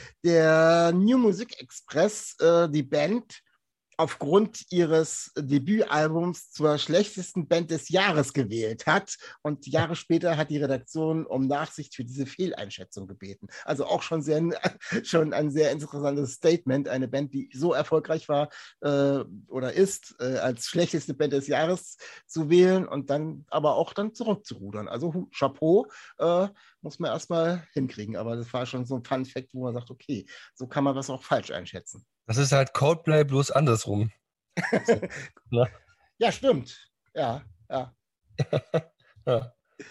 [SPEAKER 4] der New Music Express äh, die Band aufgrund ihres Debütalbums zur schlechtesten Band des Jahres gewählt hat. Und Jahre später hat die Redaktion um Nachsicht für diese Fehleinschätzung gebeten. Also auch schon, sehr, schon ein sehr interessantes Statement. Eine Band, die so erfolgreich war äh, oder ist, äh, als schlechteste Band des Jahres zu wählen und dann aber auch dann zurückzurudern. Also Chapeau, äh, muss man erstmal hinkriegen. Aber das war schon so ein Fun-Fact, wo man sagt, okay, so kann man was auch falsch einschätzen.
[SPEAKER 5] Das ist halt Coldplay bloß andersrum. So, ne?
[SPEAKER 4] Ja, stimmt. Ja, ja.
[SPEAKER 5] Ja.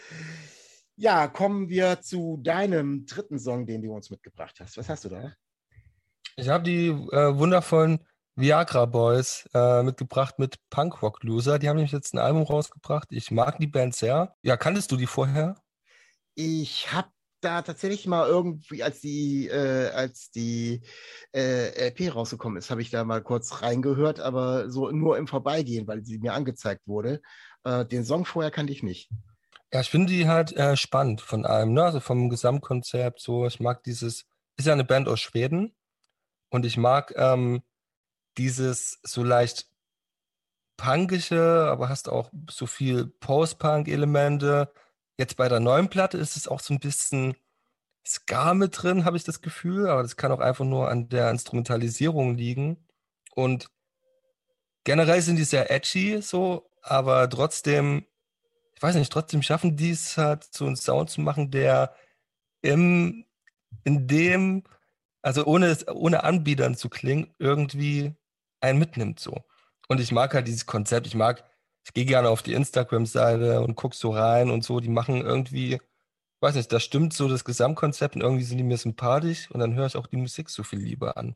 [SPEAKER 4] Ja, kommen wir zu deinem dritten Song, den du uns mitgebracht hast. Was hast du da?
[SPEAKER 5] Ich habe die äh, wundervollen Viagra Boys äh, mitgebracht mit Punk Rock Loser. Die haben nämlich jetzt ein Album rausgebracht. Ich mag die Band sehr. Ja, kanntest du die vorher?
[SPEAKER 4] Ich habe da tatsächlich mal irgendwie, als die, äh, als die äh, L P rausgekommen ist, habe ich da mal kurz reingehört, aber so nur im Vorbeigehen, weil sie mir angezeigt wurde. Äh, den Song vorher kannte ich nicht.
[SPEAKER 5] Ja, ich finde die halt äh, spannend von allem, ne? Also vom Gesamtkonzept so. Ich mag dieses, ist ja eine Band aus Schweden und ich mag ähm, dieses so leicht punkische, aber hast auch so viel Post-Punk-Elemente. Jetzt bei der neuen Platte ist es auch so ein bisschen Ska mit drin, habe ich das Gefühl, aber das kann auch einfach nur an der Instrumentalisierung liegen. Und generell sind die sehr edgy, so, aber trotzdem, ich weiß nicht, trotzdem schaffen die es halt, so einen Sound zu machen, der im, in dem, also ohne, ohne Anbietern zu klingen, irgendwie einen mitnimmt, so. Und ich mag halt dieses Konzept, ich mag, ich gehe gerne auf die Instagram-Seite und gucke so rein und so, die machen irgendwie, weiß nicht, da stimmt so das Gesamtkonzept und irgendwie sind die mir sympathisch und dann höre ich auch die Musik so viel lieber an.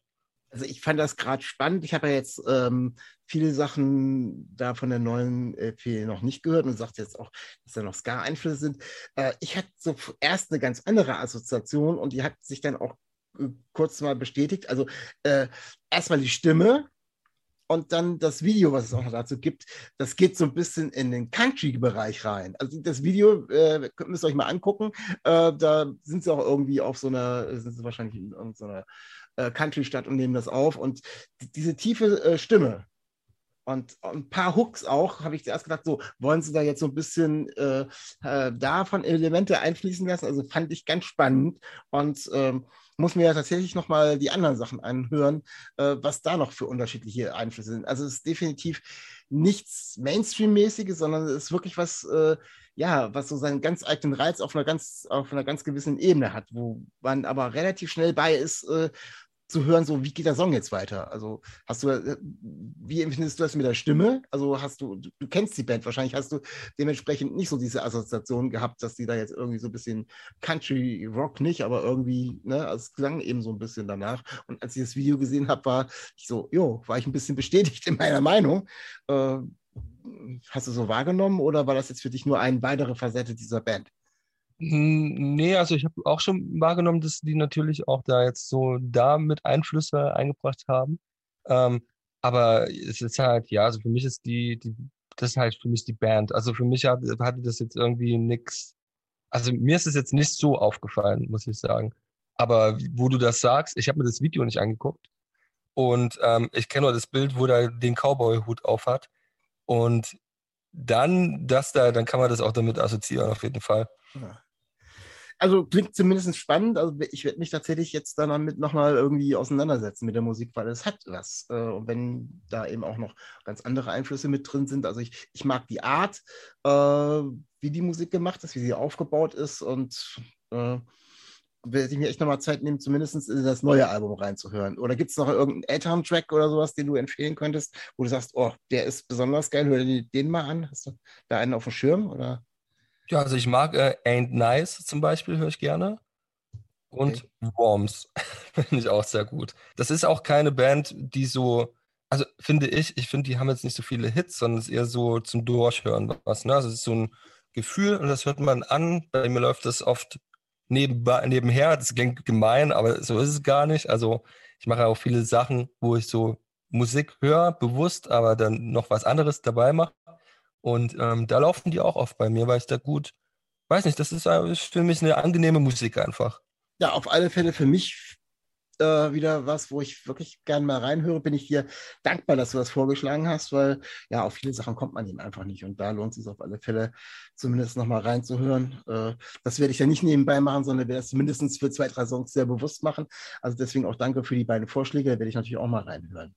[SPEAKER 4] Also ich fand das gerade spannend. Ich habe ja jetzt ähm, viele Sachen da von der neuen L P noch nicht gehört und sagt jetzt auch, dass da noch Ska-Einflüsse sind. Äh, ich hatte so erst eine ganz andere Assoziation und die hat sich dann auch äh, kurz mal bestätigt. Also äh, erstmal die Stimme und dann das Video, was es auch noch dazu gibt. Das geht so ein bisschen in den Country-Bereich rein. Also das Video äh, müsst ihr euch mal angucken. Äh, da sind sie auch irgendwie auf so einer, sind sie wahrscheinlich in irgendeiner Country-Stadt und nehmen das auf. Und die, diese tiefe äh, Stimme und, und ein paar Hooks auch, habe ich zuerst gedacht, so, wollen sie da jetzt so ein bisschen äh, äh, davon Elemente einfließen lassen? Also fand ich ganz spannend und ähm, muss mir ja tatsächlich nochmal die anderen Sachen anhören, äh, was da noch für unterschiedliche Einflüsse sind. Also es ist definitiv nichts Mainstream-mäßiges, sondern es ist wirklich was, äh, ja, was so seinen ganz eigenen Reiz auf einer ganz, auf einer ganz gewissen Ebene hat, wo man aber relativ schnell bei ist, äh, zu hören, so wie geht der Song jetzt weiter? Also hast du, äh, wie empfindest du das mit der Stimme? Also hast du, du, du kennst die Band, wahrscheinlich hast du dementsprechend nicht so diese Assoziation gehabt, dass die da jetzt irgendwie so ein bisschen Country Rock nicht, aber irgendwie, ne, also es klang eben so ein bisschen danach. Und als ich das Video gesehen habe, war ich so, jo, war ich ein bisschen bestätigt in meiner Meinung. Äh, hast du so wahrgenommen oder war das jetzt für dich nur eine weitere Facette dieser Band?
[SPEAKER 5] Hm, Nee, also ich habe auch schon wahrgenommen, dass die natürlich auch da jetzt so da mit Einflüsse eingebracht haben. Ähm, aber es ist halt, ja, also für mich ist die, die, das ist halt für mich die Band. Also für mich hat, hatte das jetzt irgendwie nix. Also mir ist es jetzt nicht so aufgefallen, muss ich sagen. Aber wo du das sagst, ich habe mir das Video nicht angeguckt und ähm, ich kenne nur das Bild, wo er den Cowboy-Hut auf hat. Und dann das da, dann kann man das auch damit assoziieren, auf jeden Fall.
[SPEAKER 4] Ja. Also klingt zumindest spannend. Also ich werde mich tatsächlich jetzt dann damit nochmal irgendwie auseinandersetzen mit der Musik, weil es hat was. Äh, Und wenn da eben auch noch ganz andere Einflüsse mit drin sind. Also ich, ich mag die Art, äh, wie die Musik gemacht ist, wie sie aufgebaut ist und äh, werde ich mir echt nochmal Zeit nehmen, zumindest in das neue Album reinzuhören. Oder gibt es noch irgendeinen älteren Track oder sowas, den du empfehlen könntest, wo du sagst, oh, der ist besonders geil, hör dir den mal an. Hast du da einen auf dem Schirm? Oder?
[SPEAKER 5] Ja, also ich mag äh, Ain't Nice zum Beispiel, höre ich gerne. Und
[SPEAKER 4] Okay.
[SPEAKER 5] Worms finde ich auch sehr gut. Das ist auch keine Band, die so, also finde ich, ich finde, die haben jetzt nicht so viele Hits, sondern es ist eher so zum Durchhören was. Ne? Also es ist so ein Gefühl und das hört man an. Bei mir läuft das oft nebenbei, nebenher. Das klingt gemein, aber so ist es gar nicht. Also ich mache auch viele Sachen, wo ich so Musik höre, bewusst, aber dann noch was anderes dabei mache. Und ähm, da laufen die auch oft bei mir, weil ich da gut, weiß nicht, das ist, äh, ist für mich eine angenehme Musik einfach.
[SPEAKER 4] Ja, auf alle Fälle für mich äh, wieder was, wo ich wirklich gerne mal reinhöre. Bin ich dir dankbar, dass du das vorgeschlagen hast, weil ja, auf viele Sachen kommt man eben einfach nicht. Und da lohnt es sich auf alle Fälle, zumindest nochmal reinzuhören. Äh, das werde ich ja nicht nebenbei machen, sondern werde es zumindest für zwei, drei Songs sehr bewusst machen. Also deswegen auch danke für die beiden Vorschläge. Da werde ich natürlich auch mal reinhören.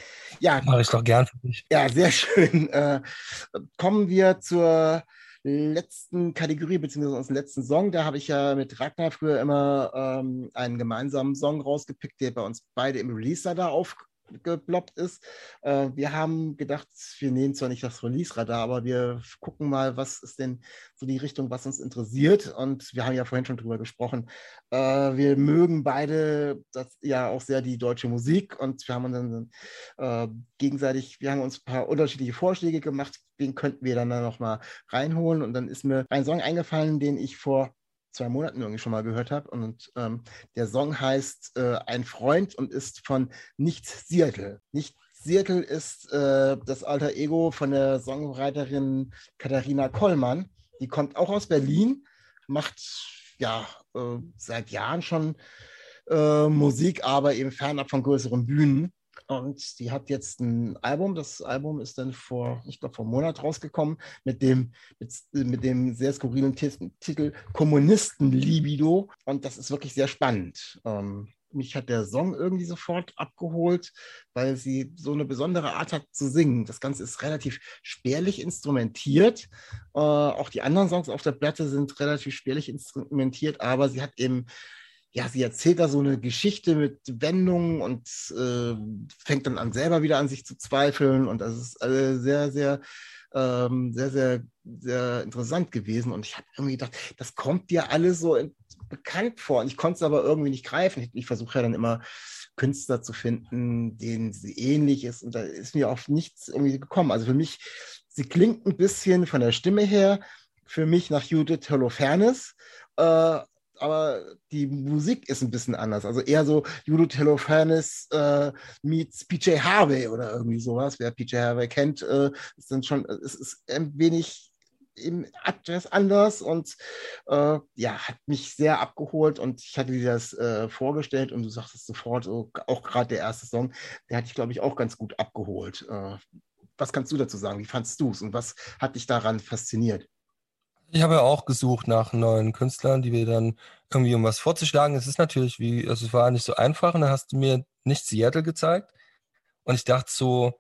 [SPEAKER 4] Ja,
[SPEAKER 5] Mache ich doch gern für dich.
[SPEAKER 4] ja, sehr schön. Äh, kommen wir zur letzten Kategorie, beziehungsweise unserem letzten Song. Da habe ich ja mit Ragnar früher immer ähm, einen gemeinsamen Song rausgepickt, der bei uns beide im Release da aufgeploppt ist. Äh, wir haben gedacht, wir nehmen zwar nicht das Release-Radar, aber wir gucken mal, was ist denn so die Richtung, was uns interessiert. Und wir haben ja vorhin schon drüber gesprochen. Äh, wir mögen beide das, ja auch sehr die deutsche Musik und wir haben uns dann äh, gegenseitig, wir haben uns ein paar unterschiedliche Vorschläge gemacht, den könnten wir dann noch mal reinholen und dann ist mir ein Song eingefallen, den ich vor zwei Monaten irgendwie schon mal gehört habe und ähm, der Song heißt äh, Ein Freund und ist von Nicht Seattle. Nicht Seattle ist äh, das alter Ego von der Songwriterin Katharina Kollmann. Die kommt auch aus Berlin, macht ja äh, seit Jahren schon äh, Musik, aber eben fernab von größeren Bühnen. Und die hat jetzt ein Album. Das Album ist dann vor, ich glaube, vor einem Monat rausgekommen mit dem, mit, mit dem sehr skurrilen Titel Kommunisten-Libido. Und das ist wirklich sehr spannend. Ähm, mich hat der Song irgendwie sofort abgeholt, weil sie so eine besondere Art hat zu singen. Das Ganze ist relativ spärlich instrumentiert. Äh, auch die anderen Songs auf der Platte sind relativ spärlich instrumentiert, aber sie hat eben ja, sie erzählt da so eine Geschichte mit Wendungen und äh, fängt dann an, selber wieder an sich zu zweifeln. Und das ist äh, sehr, sehr, ähm, sehr, sehr, sehr interessant gewesen. Und ich habe irgendwie gedacht, das kommt dir alles so in, bekannt vor. Und ich konnte es aber irgendwie nicht greifen. Ich, ich versuche ja dann immer Künstler zu finden, denen sie ähnlich ist. Und da ist mir auf nichts irgendwie gekommen. Also für mich, sie klingt ein bisschen von der Stimme her für mich nach Judith Holofernes, äh, aber die Musik ist ein bisschen anders. Also eher so Judith Holofernes äh, meets P J Harvey oder irgendwie sowas. Wer P J Harvey kennt, äh, ist dann schon, es ist ein wenig im Jazz anders und äh, ja, hat mich sehr abgeholt und ich hatte dir das äh, vorgestellt und du sagtest sofort, so, auch gerade der erste Song, der hat dich, glaube ich, auch ganz gut abgeholt. Äh, was kannst du dazu sagen? Wie fandst du es und was hat dich daran fasziniert?
[SPEAKER 5] Ich habe ja auch gesucht nach neuen Künstlern, die wir dann irgendwie um was vorzuschlagen. Es ist natürlich wie, also es war nicht so einfach und dann hast du mir nicht Seattle gezeigt und ich dachte so,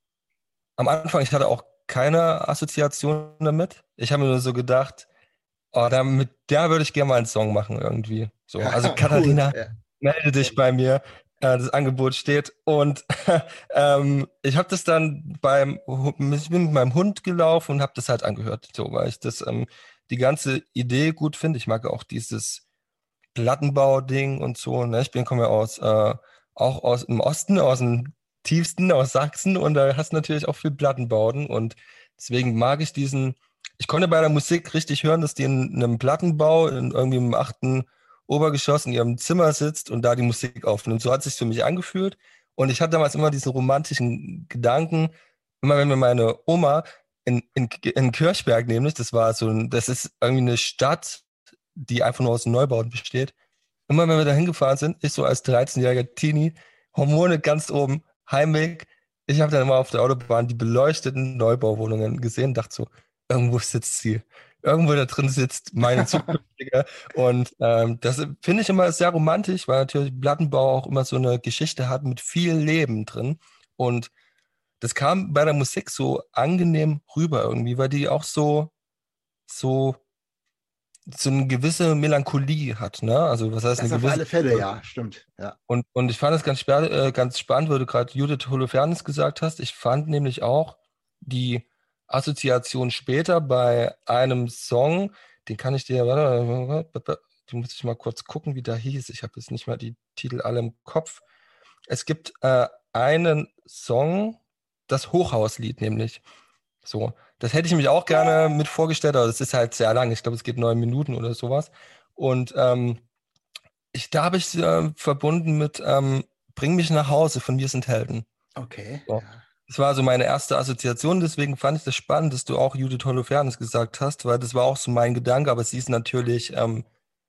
[SPEAKER 5] am Anfang, ich hatte auch keine Assoziation damit. Ich habe mir nur so gedacht, oh, da, mit der würde ich gerne mal einen Song machen irgendwie. So, also
[SPEAKER 4] Cool.
[SPEAKER 5] Katharina,
[SPEAKER 4] Ja.
[SPEAKER 5] melde dich bei mir. Äh, das Angebot steht. Und ähm, ich habe das dann beim, ich bin mit meinem Hund gelaufen und habe das halt angehört, so, weil ich das ähm, die ganze Idee gut finde. Ich mag auch dieses Plattenbau-Ding und so. Ne? Ich bin komme ja aus, äh, auch aus dem Osten, aus dem tiefsten, aus Sachsen und da hast du natürlich auch viel Plattenbauten und deswegen mag ich diesen, ich konnte bei der Musik richtig hören, dass die in einem Plattenbau in irgendwie im achten Obergeschoss in ihrem Zimmer sitzt und da die Musik aufnimmt. So hat es sich für mich angefühlt und ich hatte damals immer diesen romantischen Gedanken, immer wenn mir meine Oma in, in, in Kirchberg nämlich, das war so ein, das ist irgendwie eine Stadt, die einfach nur aus Neubauten besteht. Immer wenn wir da hingefahren sind, ich so als dreizehnjähriger Teenie, Hormone ganz oben, Heimweg. Ich habe dann immer auf der Autobahn die beleuchteten Neubauwohnungen gesehen, dachte so, irgendwo sitzt sie. Irgendwo da drin sitzt meine zukünftige. Und ähm, das finde ich immer sehr romantisch, weil natürlich Plattenbau auch immer so eine Geschichte hat mit viel Leben drin. Und das kam bei der Musik so angenehm rüber irgendwie, weil die auch so, so so eine gewisse Melancholie hat, ne? Also was heißt
[SPEAKER 4] Das
[SPEAKER 5] eine
[SPEAKER 4] auf
[SPEAKER 5] gewisse...
[SPEAKER 4] alle Fälle, ja, stimmt. Ja.
[SPEAKER 5] Und, und ich fand es ganz, spa äh, ganz spannend, weil du gerade Judith Holofernes gesagt hast. Ich fand nämlich auch die Assoziation später bei einem Song, den kann ich dir, warte, den muss ich mal kurz gucken, wie der hieß. Ich habe jetzt nicht mal die Titel alle im Kopf. Es gibt äh, einen Song, das Hochhauslied nämlich. So, das hätte ich mich auch gerne mit vorgestellt, aber das ist halt sehr lang. Ich glaube, es geht neun Minuten oder sowas. Und ähm, ich, da habe ich äh, verbunden mit ähm, Bring mich nach Hause von Wir sind Helden.
[SPEAKER 4] Okay.
[SPEAKER 5] So.
[SPEAKER 4] Ja.
[SPEAKER 5] Das war so meine erste Assoziation, deswegen fand ich das spannend, dass du auch Judith Holofernes gesagt hast, weil das war auch so mein Gedanke, aber sie ist natürlich ähm,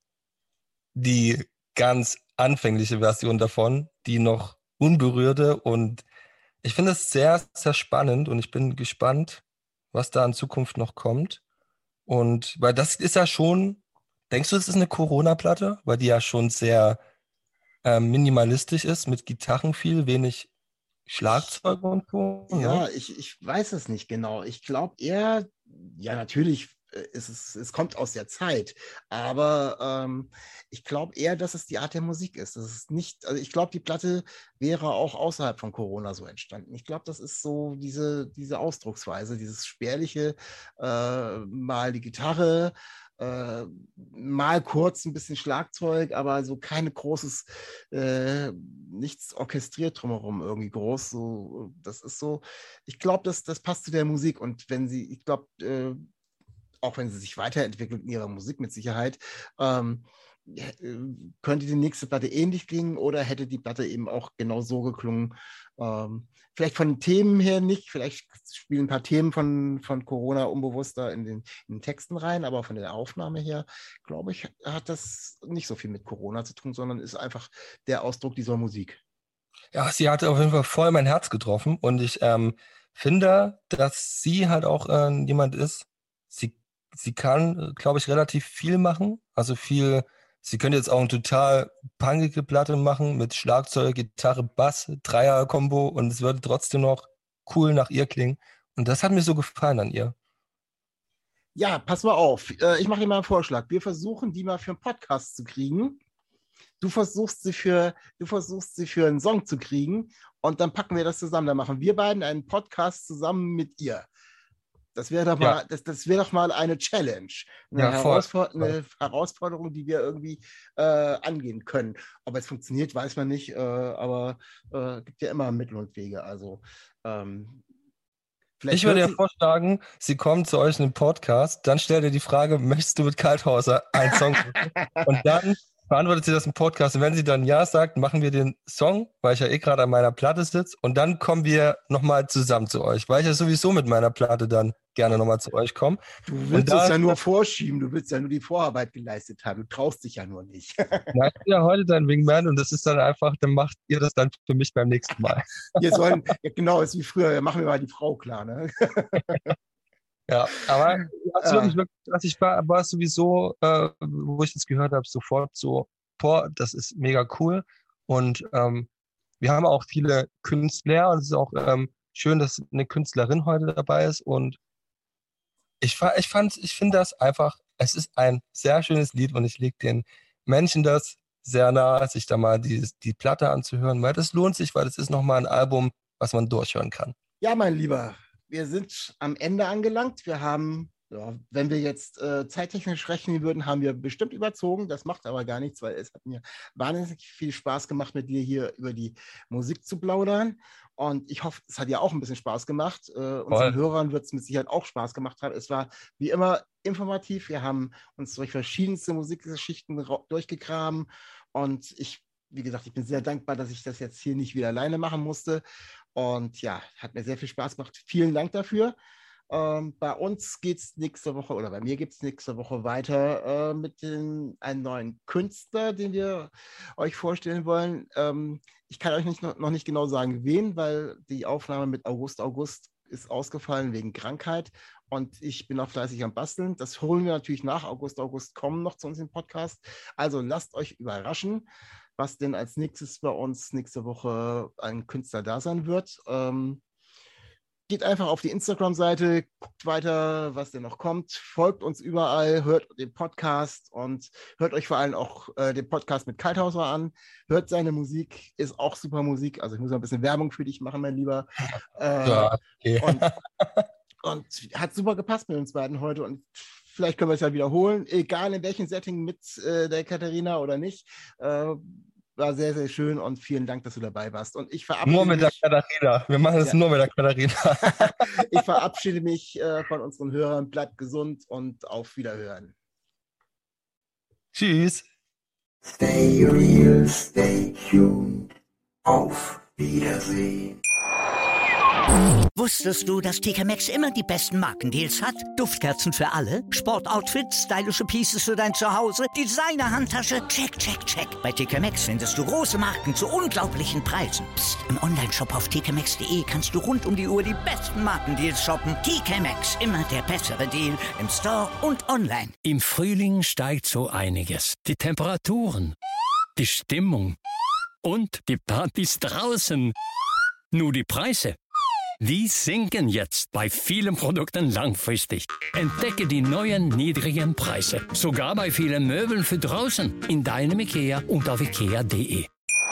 [SPEAKER 5] die ganz anfängliche Version davon, die noch unberührte und ich finde es sehr, sehr spannend und ich bin gespannt, was da in Zukunft noch kommt. Und weil das ist ja schon, denkst du, es ist eine Corona-Platte? Weil die ja schon sehr ähm, minimalistisch ist, mit Gitarren viel, wenig Schlagzeug und so.
[SPEAKER 4] Ja,
[SPEAKER 5] Ne?
[SPEAKER 4] ich, ich weiß es nicht genau. Ich glaube eher, ja, natürlich äh, ist es, es kommt aus der Zeit, aber ähm, ich glaube eher, dass es die Art der Musik ist. Das ist nicht, also ich glaube, die Platte wäre auch außerhalb von Corona so entstanden. Ich glaube, das ist so diese, diese Ausdrucksweise, dieses spärliche, äh, mal die Gitarre, äh, mal kurz ein bisschen Schlagzeug, aber so keine großes, äh, nichts orchestriert drumherum irgendwie groß. So, das ist so, ich glaube, das, das passt zu der Musik und wenn sie, ich glaube, äh, auch wenn sie sich weiterentwickelt in ihrer Musik mit Sicherheit, ähm, könnte die nächste Platte ähnlich klingen oder hätte die Platte eben auch genau so geklungen. Ähm, vielleicht von den Themen her nicht, vielleicht spielen ein paar Themen von, von Corona unbewusster in den, in den Texten rein, aber von der Aufnahme her, glaube ich, hat das nicht so viel mit Corona zu tun, sondern ist einfach der Ausdruck dieser Musik.
[SPEAKER 5] Ja, sie hat auf jeden Fall voll mein Herz getroffen und ich ähm, finde, dass sie halt auch äh, jemand ist, sie, sie kann, glaube ich, relativ viel machen, also viel. Sie könnte jetzt auch eine total punkige Platte machen mit Schlagzeug, Gitarre, Bass, Dreier-Kombo und es würde trotzdem noch cool nach ihr klingen. Und das hat mir so gefallen an ihr.
[SPEAKER 4] Ja, pass mal auf. Äh, Ich mache dir mal einen Vorschlag. Wir versuchen, die mal für einen Podcast zu kriegen. Du versuchst sie für, du versuchst sie für einen Song zu kriegen und dann packen wir das zusammen. Dann machen wir beiden einen Podcast zusammen mit ihr. Das wäre doch,
[SPEAKER 5] Ja.
[SPEAKER 4] das, das wär doch mal eine Challenge, eine,
[SPEAKER 5] Ja, voll.
[SPEAKER 4] Herausfor- eine Herausforderung, die wir irgendwie äh, angehen können. Ob es funktioniert, weiß man nicht, äh, aber es äh, gibt ja immer Mittel und Wege. Also ähm, vielleicht
[SPEAKER 5] Ich würde ja
[SPEAKER 4] hört sie-
[SPEAKER 5] vorschlagen, sie kommen zu euch in den Podcast, dann stellt ihr die Frage, möchtest du mit Kalthauser einen Song machen? Und dann beantwortet sie das im Podcast. Und wenn sie dann Ja sagt, machen wir den Song, weil ich ja eh gerade an meiner Platte sitze. Und dann kommen wir nochmal zusammen zu euch, weil ich ja sowieso mit meiner Platte dann gerne nochmal zu euch komme.
[SPEAKER 4] Du
[SPEAKER 5] Und
[SPEAKER 4] willst
[SPEAKER 5] da
[SPEAKER 4] es ja
[SPEAKER 5] ist
[SPEAKER 4] nur
[SPEAKER 5] das-
[SPEAKER 4] vorschieben, du willst ja nur die Vorarbeit geleistet haben, du traust dich ja nur nicht.
[SPEAKER 5] Ja, ich bin ja heute dein Wingman und das ist dann einfach, dann macht ihr das dann für mich beim nächsten Mal.
[SPEAKER 4] Wir sollen, ja, genau, ist wie früher, machen wir mal die Frau klar, ne?
[SPEAKER 5] Ja, aber also
[SPEAKER 4] Ja.
[SPEAKER 5] wirklich, wirklich, also ich war, war sowieso, äh, wo ich das gehört habe, sofort so, boah, das ist mega cool. Und ähm, wir haben auch viele Künstler und es ist auch ähm, schön, dass eine Künstlerin heute dabei ist. Und ich, fa- ich fand, ich finde das einfach, es ist ein sehr schönes Lied und ich lege den Menschen das sehr nahe, sich da mal die, die Platte anzuhören, weil das lohnt sich, weil das ist nochmal ein Album, was man durchhören kann.
[SPEAKER 4] Ja, mein Lieber, wir sind am Ende angelangt. Wir haben, ja, wenn wir jetzt äh, zeittechnisch rechnen würden, haben wir bestimmt überzogen. Das macht aber gar nichts, weil es hat mir wahnsinnig viel Spaß gemacht, mit dir hier über die Musik zu plaudern. Und ich hoffe, es hat dir auch ein bisschen Spaß gemacht. Äh, unseren Hörern wird es mit Sicherheit auch Spaß gemacht haben. Es war wie immer informativ. Wir haben uns durch verschiedenste Musikgeschichten ra- durchgegraben. Und ich, wie gesagt, ich bin sehr dankbar, dass ich das jetzt hier nicht wieder alleine machen musste. Und ja, hat mir sehr viel Spaß gemacht. Vielen Dank dafür. Ähm, bei uns geht es nächste Woche, oder bei mir geht es nächste Woche weiter äh, mit den, einem neuen Künstler, den wir euch vorstellen wollen. Ähm, ich kann euch nicht, noch nicht genau sagen, wen, weil die Aufnahme mit August August ist ausgefallen wegen Krankheit. Und ich bin auch fleißig am Basteln. Das holen wir natürlich nach. August August kommen noch zu uns im Podcast. Also lasst euch überraschen, was denn als nächstes bei uns nächste Woche ein Künstler da sein wird. Ähm, geht einfach auf die Instagram-Seite, guckt weiter, was denn noch kommt, folgt uns überall, hört den Podcast und hört euch vor allem auch äh, den Podcast mit Kalthauser an, hört seine Musik, ist auch super Musik, also ich muss mal ein bisschen Werbung für dich machen, mein Lieber. Äh,
[SPEAKER 5] Ja, okay.
[SPEAKER 4] und, und hat super gepasst mit uns beiden heute und vielleicht können wir es ja wiederholen, egal in welchem Setting mit äh, der Katharina oder nicht. Äh, war sehr, sehr schön und vielen Dank, dass du dabei warst. Und ich verabschiede
[SPEAKER 5] Nur mit der
[SPEAKER 4] mich,
[SPEAKER 5] Katharina. Wir machen es
[SPEAKER 4] Ja.
[SPEAKER 5] nur mit der Katharina.
[SPEAKER 4] ich verabschiede mich äh, von unseren Hörern. Bleibt gesund und auf Wiederhören.
[SPEAKER 5] Tschüss.
[SPEAKER 6] Stay real, stay tuned. Auf Wiedersehen.
[SPEAKER 1] Wusstest du, dass T K Maxx immer die besten Markendeals hat? Duftkerzen für alle, Sportoutfits, stylische Pieces für dein Zuhause, Designer-Handtasche, check, check, check. Bei T K Maxx findest du große Marken zu unglaublichen Preisen. Psst. Im Onlineshop auf t k maxx punkt d e kannst du rund um die Uhr die besten Markendeals shoppen. T K Maxx, immer der bessere Deal im Store und online.
[SPEAKER 7] Im Frühling steigt so einiges. Die Temperaturen, die Stimmung und die Partys draußen. Nur die Preise, die sinken jetzt bei vielen Produkten langfristig. Entdecke die neuen niedrigen Preise. Sogar bei vielen Möbeln für draußen. In deinem IKEA und auf ikea punkt de.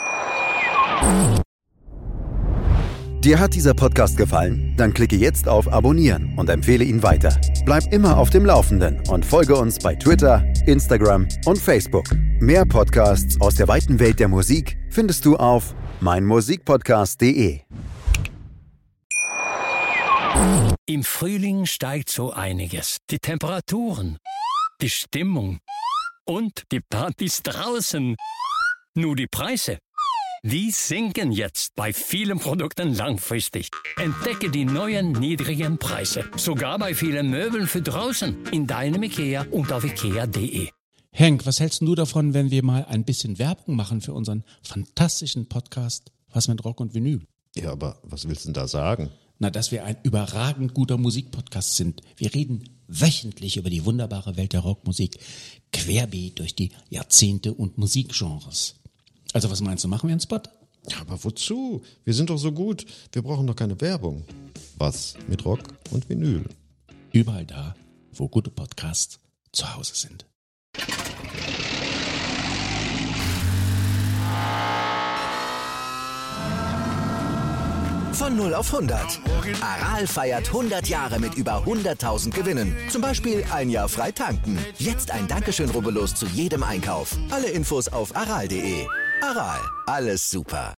[SPEAKER 8] Dir hat dieser Podcast gefallen? Dann klicke jetzt auf Abonnieren und empfehle ihn weiter. Bleib immer auf dem Laufenden und folge uns bei Twitter, Instagram und Facebook. Mehr Podcasts aus der weiten Welt der Musik findest du auf meinmusikpodcast punkt de.
[SPEAKER 7] Im Frühling steigt so einiges. Die Temperaturen, die Stimmung und die Partys draußen. Nur die Preise, die sinken jetzt bei vielen Produkten langfristig. Entdecke die neuen niedrigen Preise. Sogar bei vielen Möbeln für draußen. In deinem IKEA und auf ikea punkt de.
[SPEAKER 9] Henk, was hältst du davon, wenn wir mal ein bisschen Werbung machen für unseren fantastischen Podcast Was mit Rock und Vinyl?
[SPEAKER 10] Ja, aber was willst du denn da sagen?
[SPEAKER 9] Na, dass wir ein überragend guter Musikpodcast sind. Wir reden wöchentlich über die wunderbare Welt der Rockmusik, querbeet durch die Jahrzehnte und Musikgenres. Also was meinst du, machen wir einen Spot?
[SPEAKER 10] Ja, aber wozu? Wir sind doch so gut. Wir brauchen doch keine Werbung. Was mit Rock und Vinyl?
[SPEAKER 9] Überall da, wo gute Podcasts zu Hause sind.
[SPEAKER 2] Von null auf hundert. Aral feiert hundert Jahre mit über hunderttausend Gewinnen. Zum Beispiel ein Jahr frei tanken. Jetzt ein Dankeschön, rubbellos zu jedem Einkauf. Alle Infos auf aral punkt de. Aral, alles super.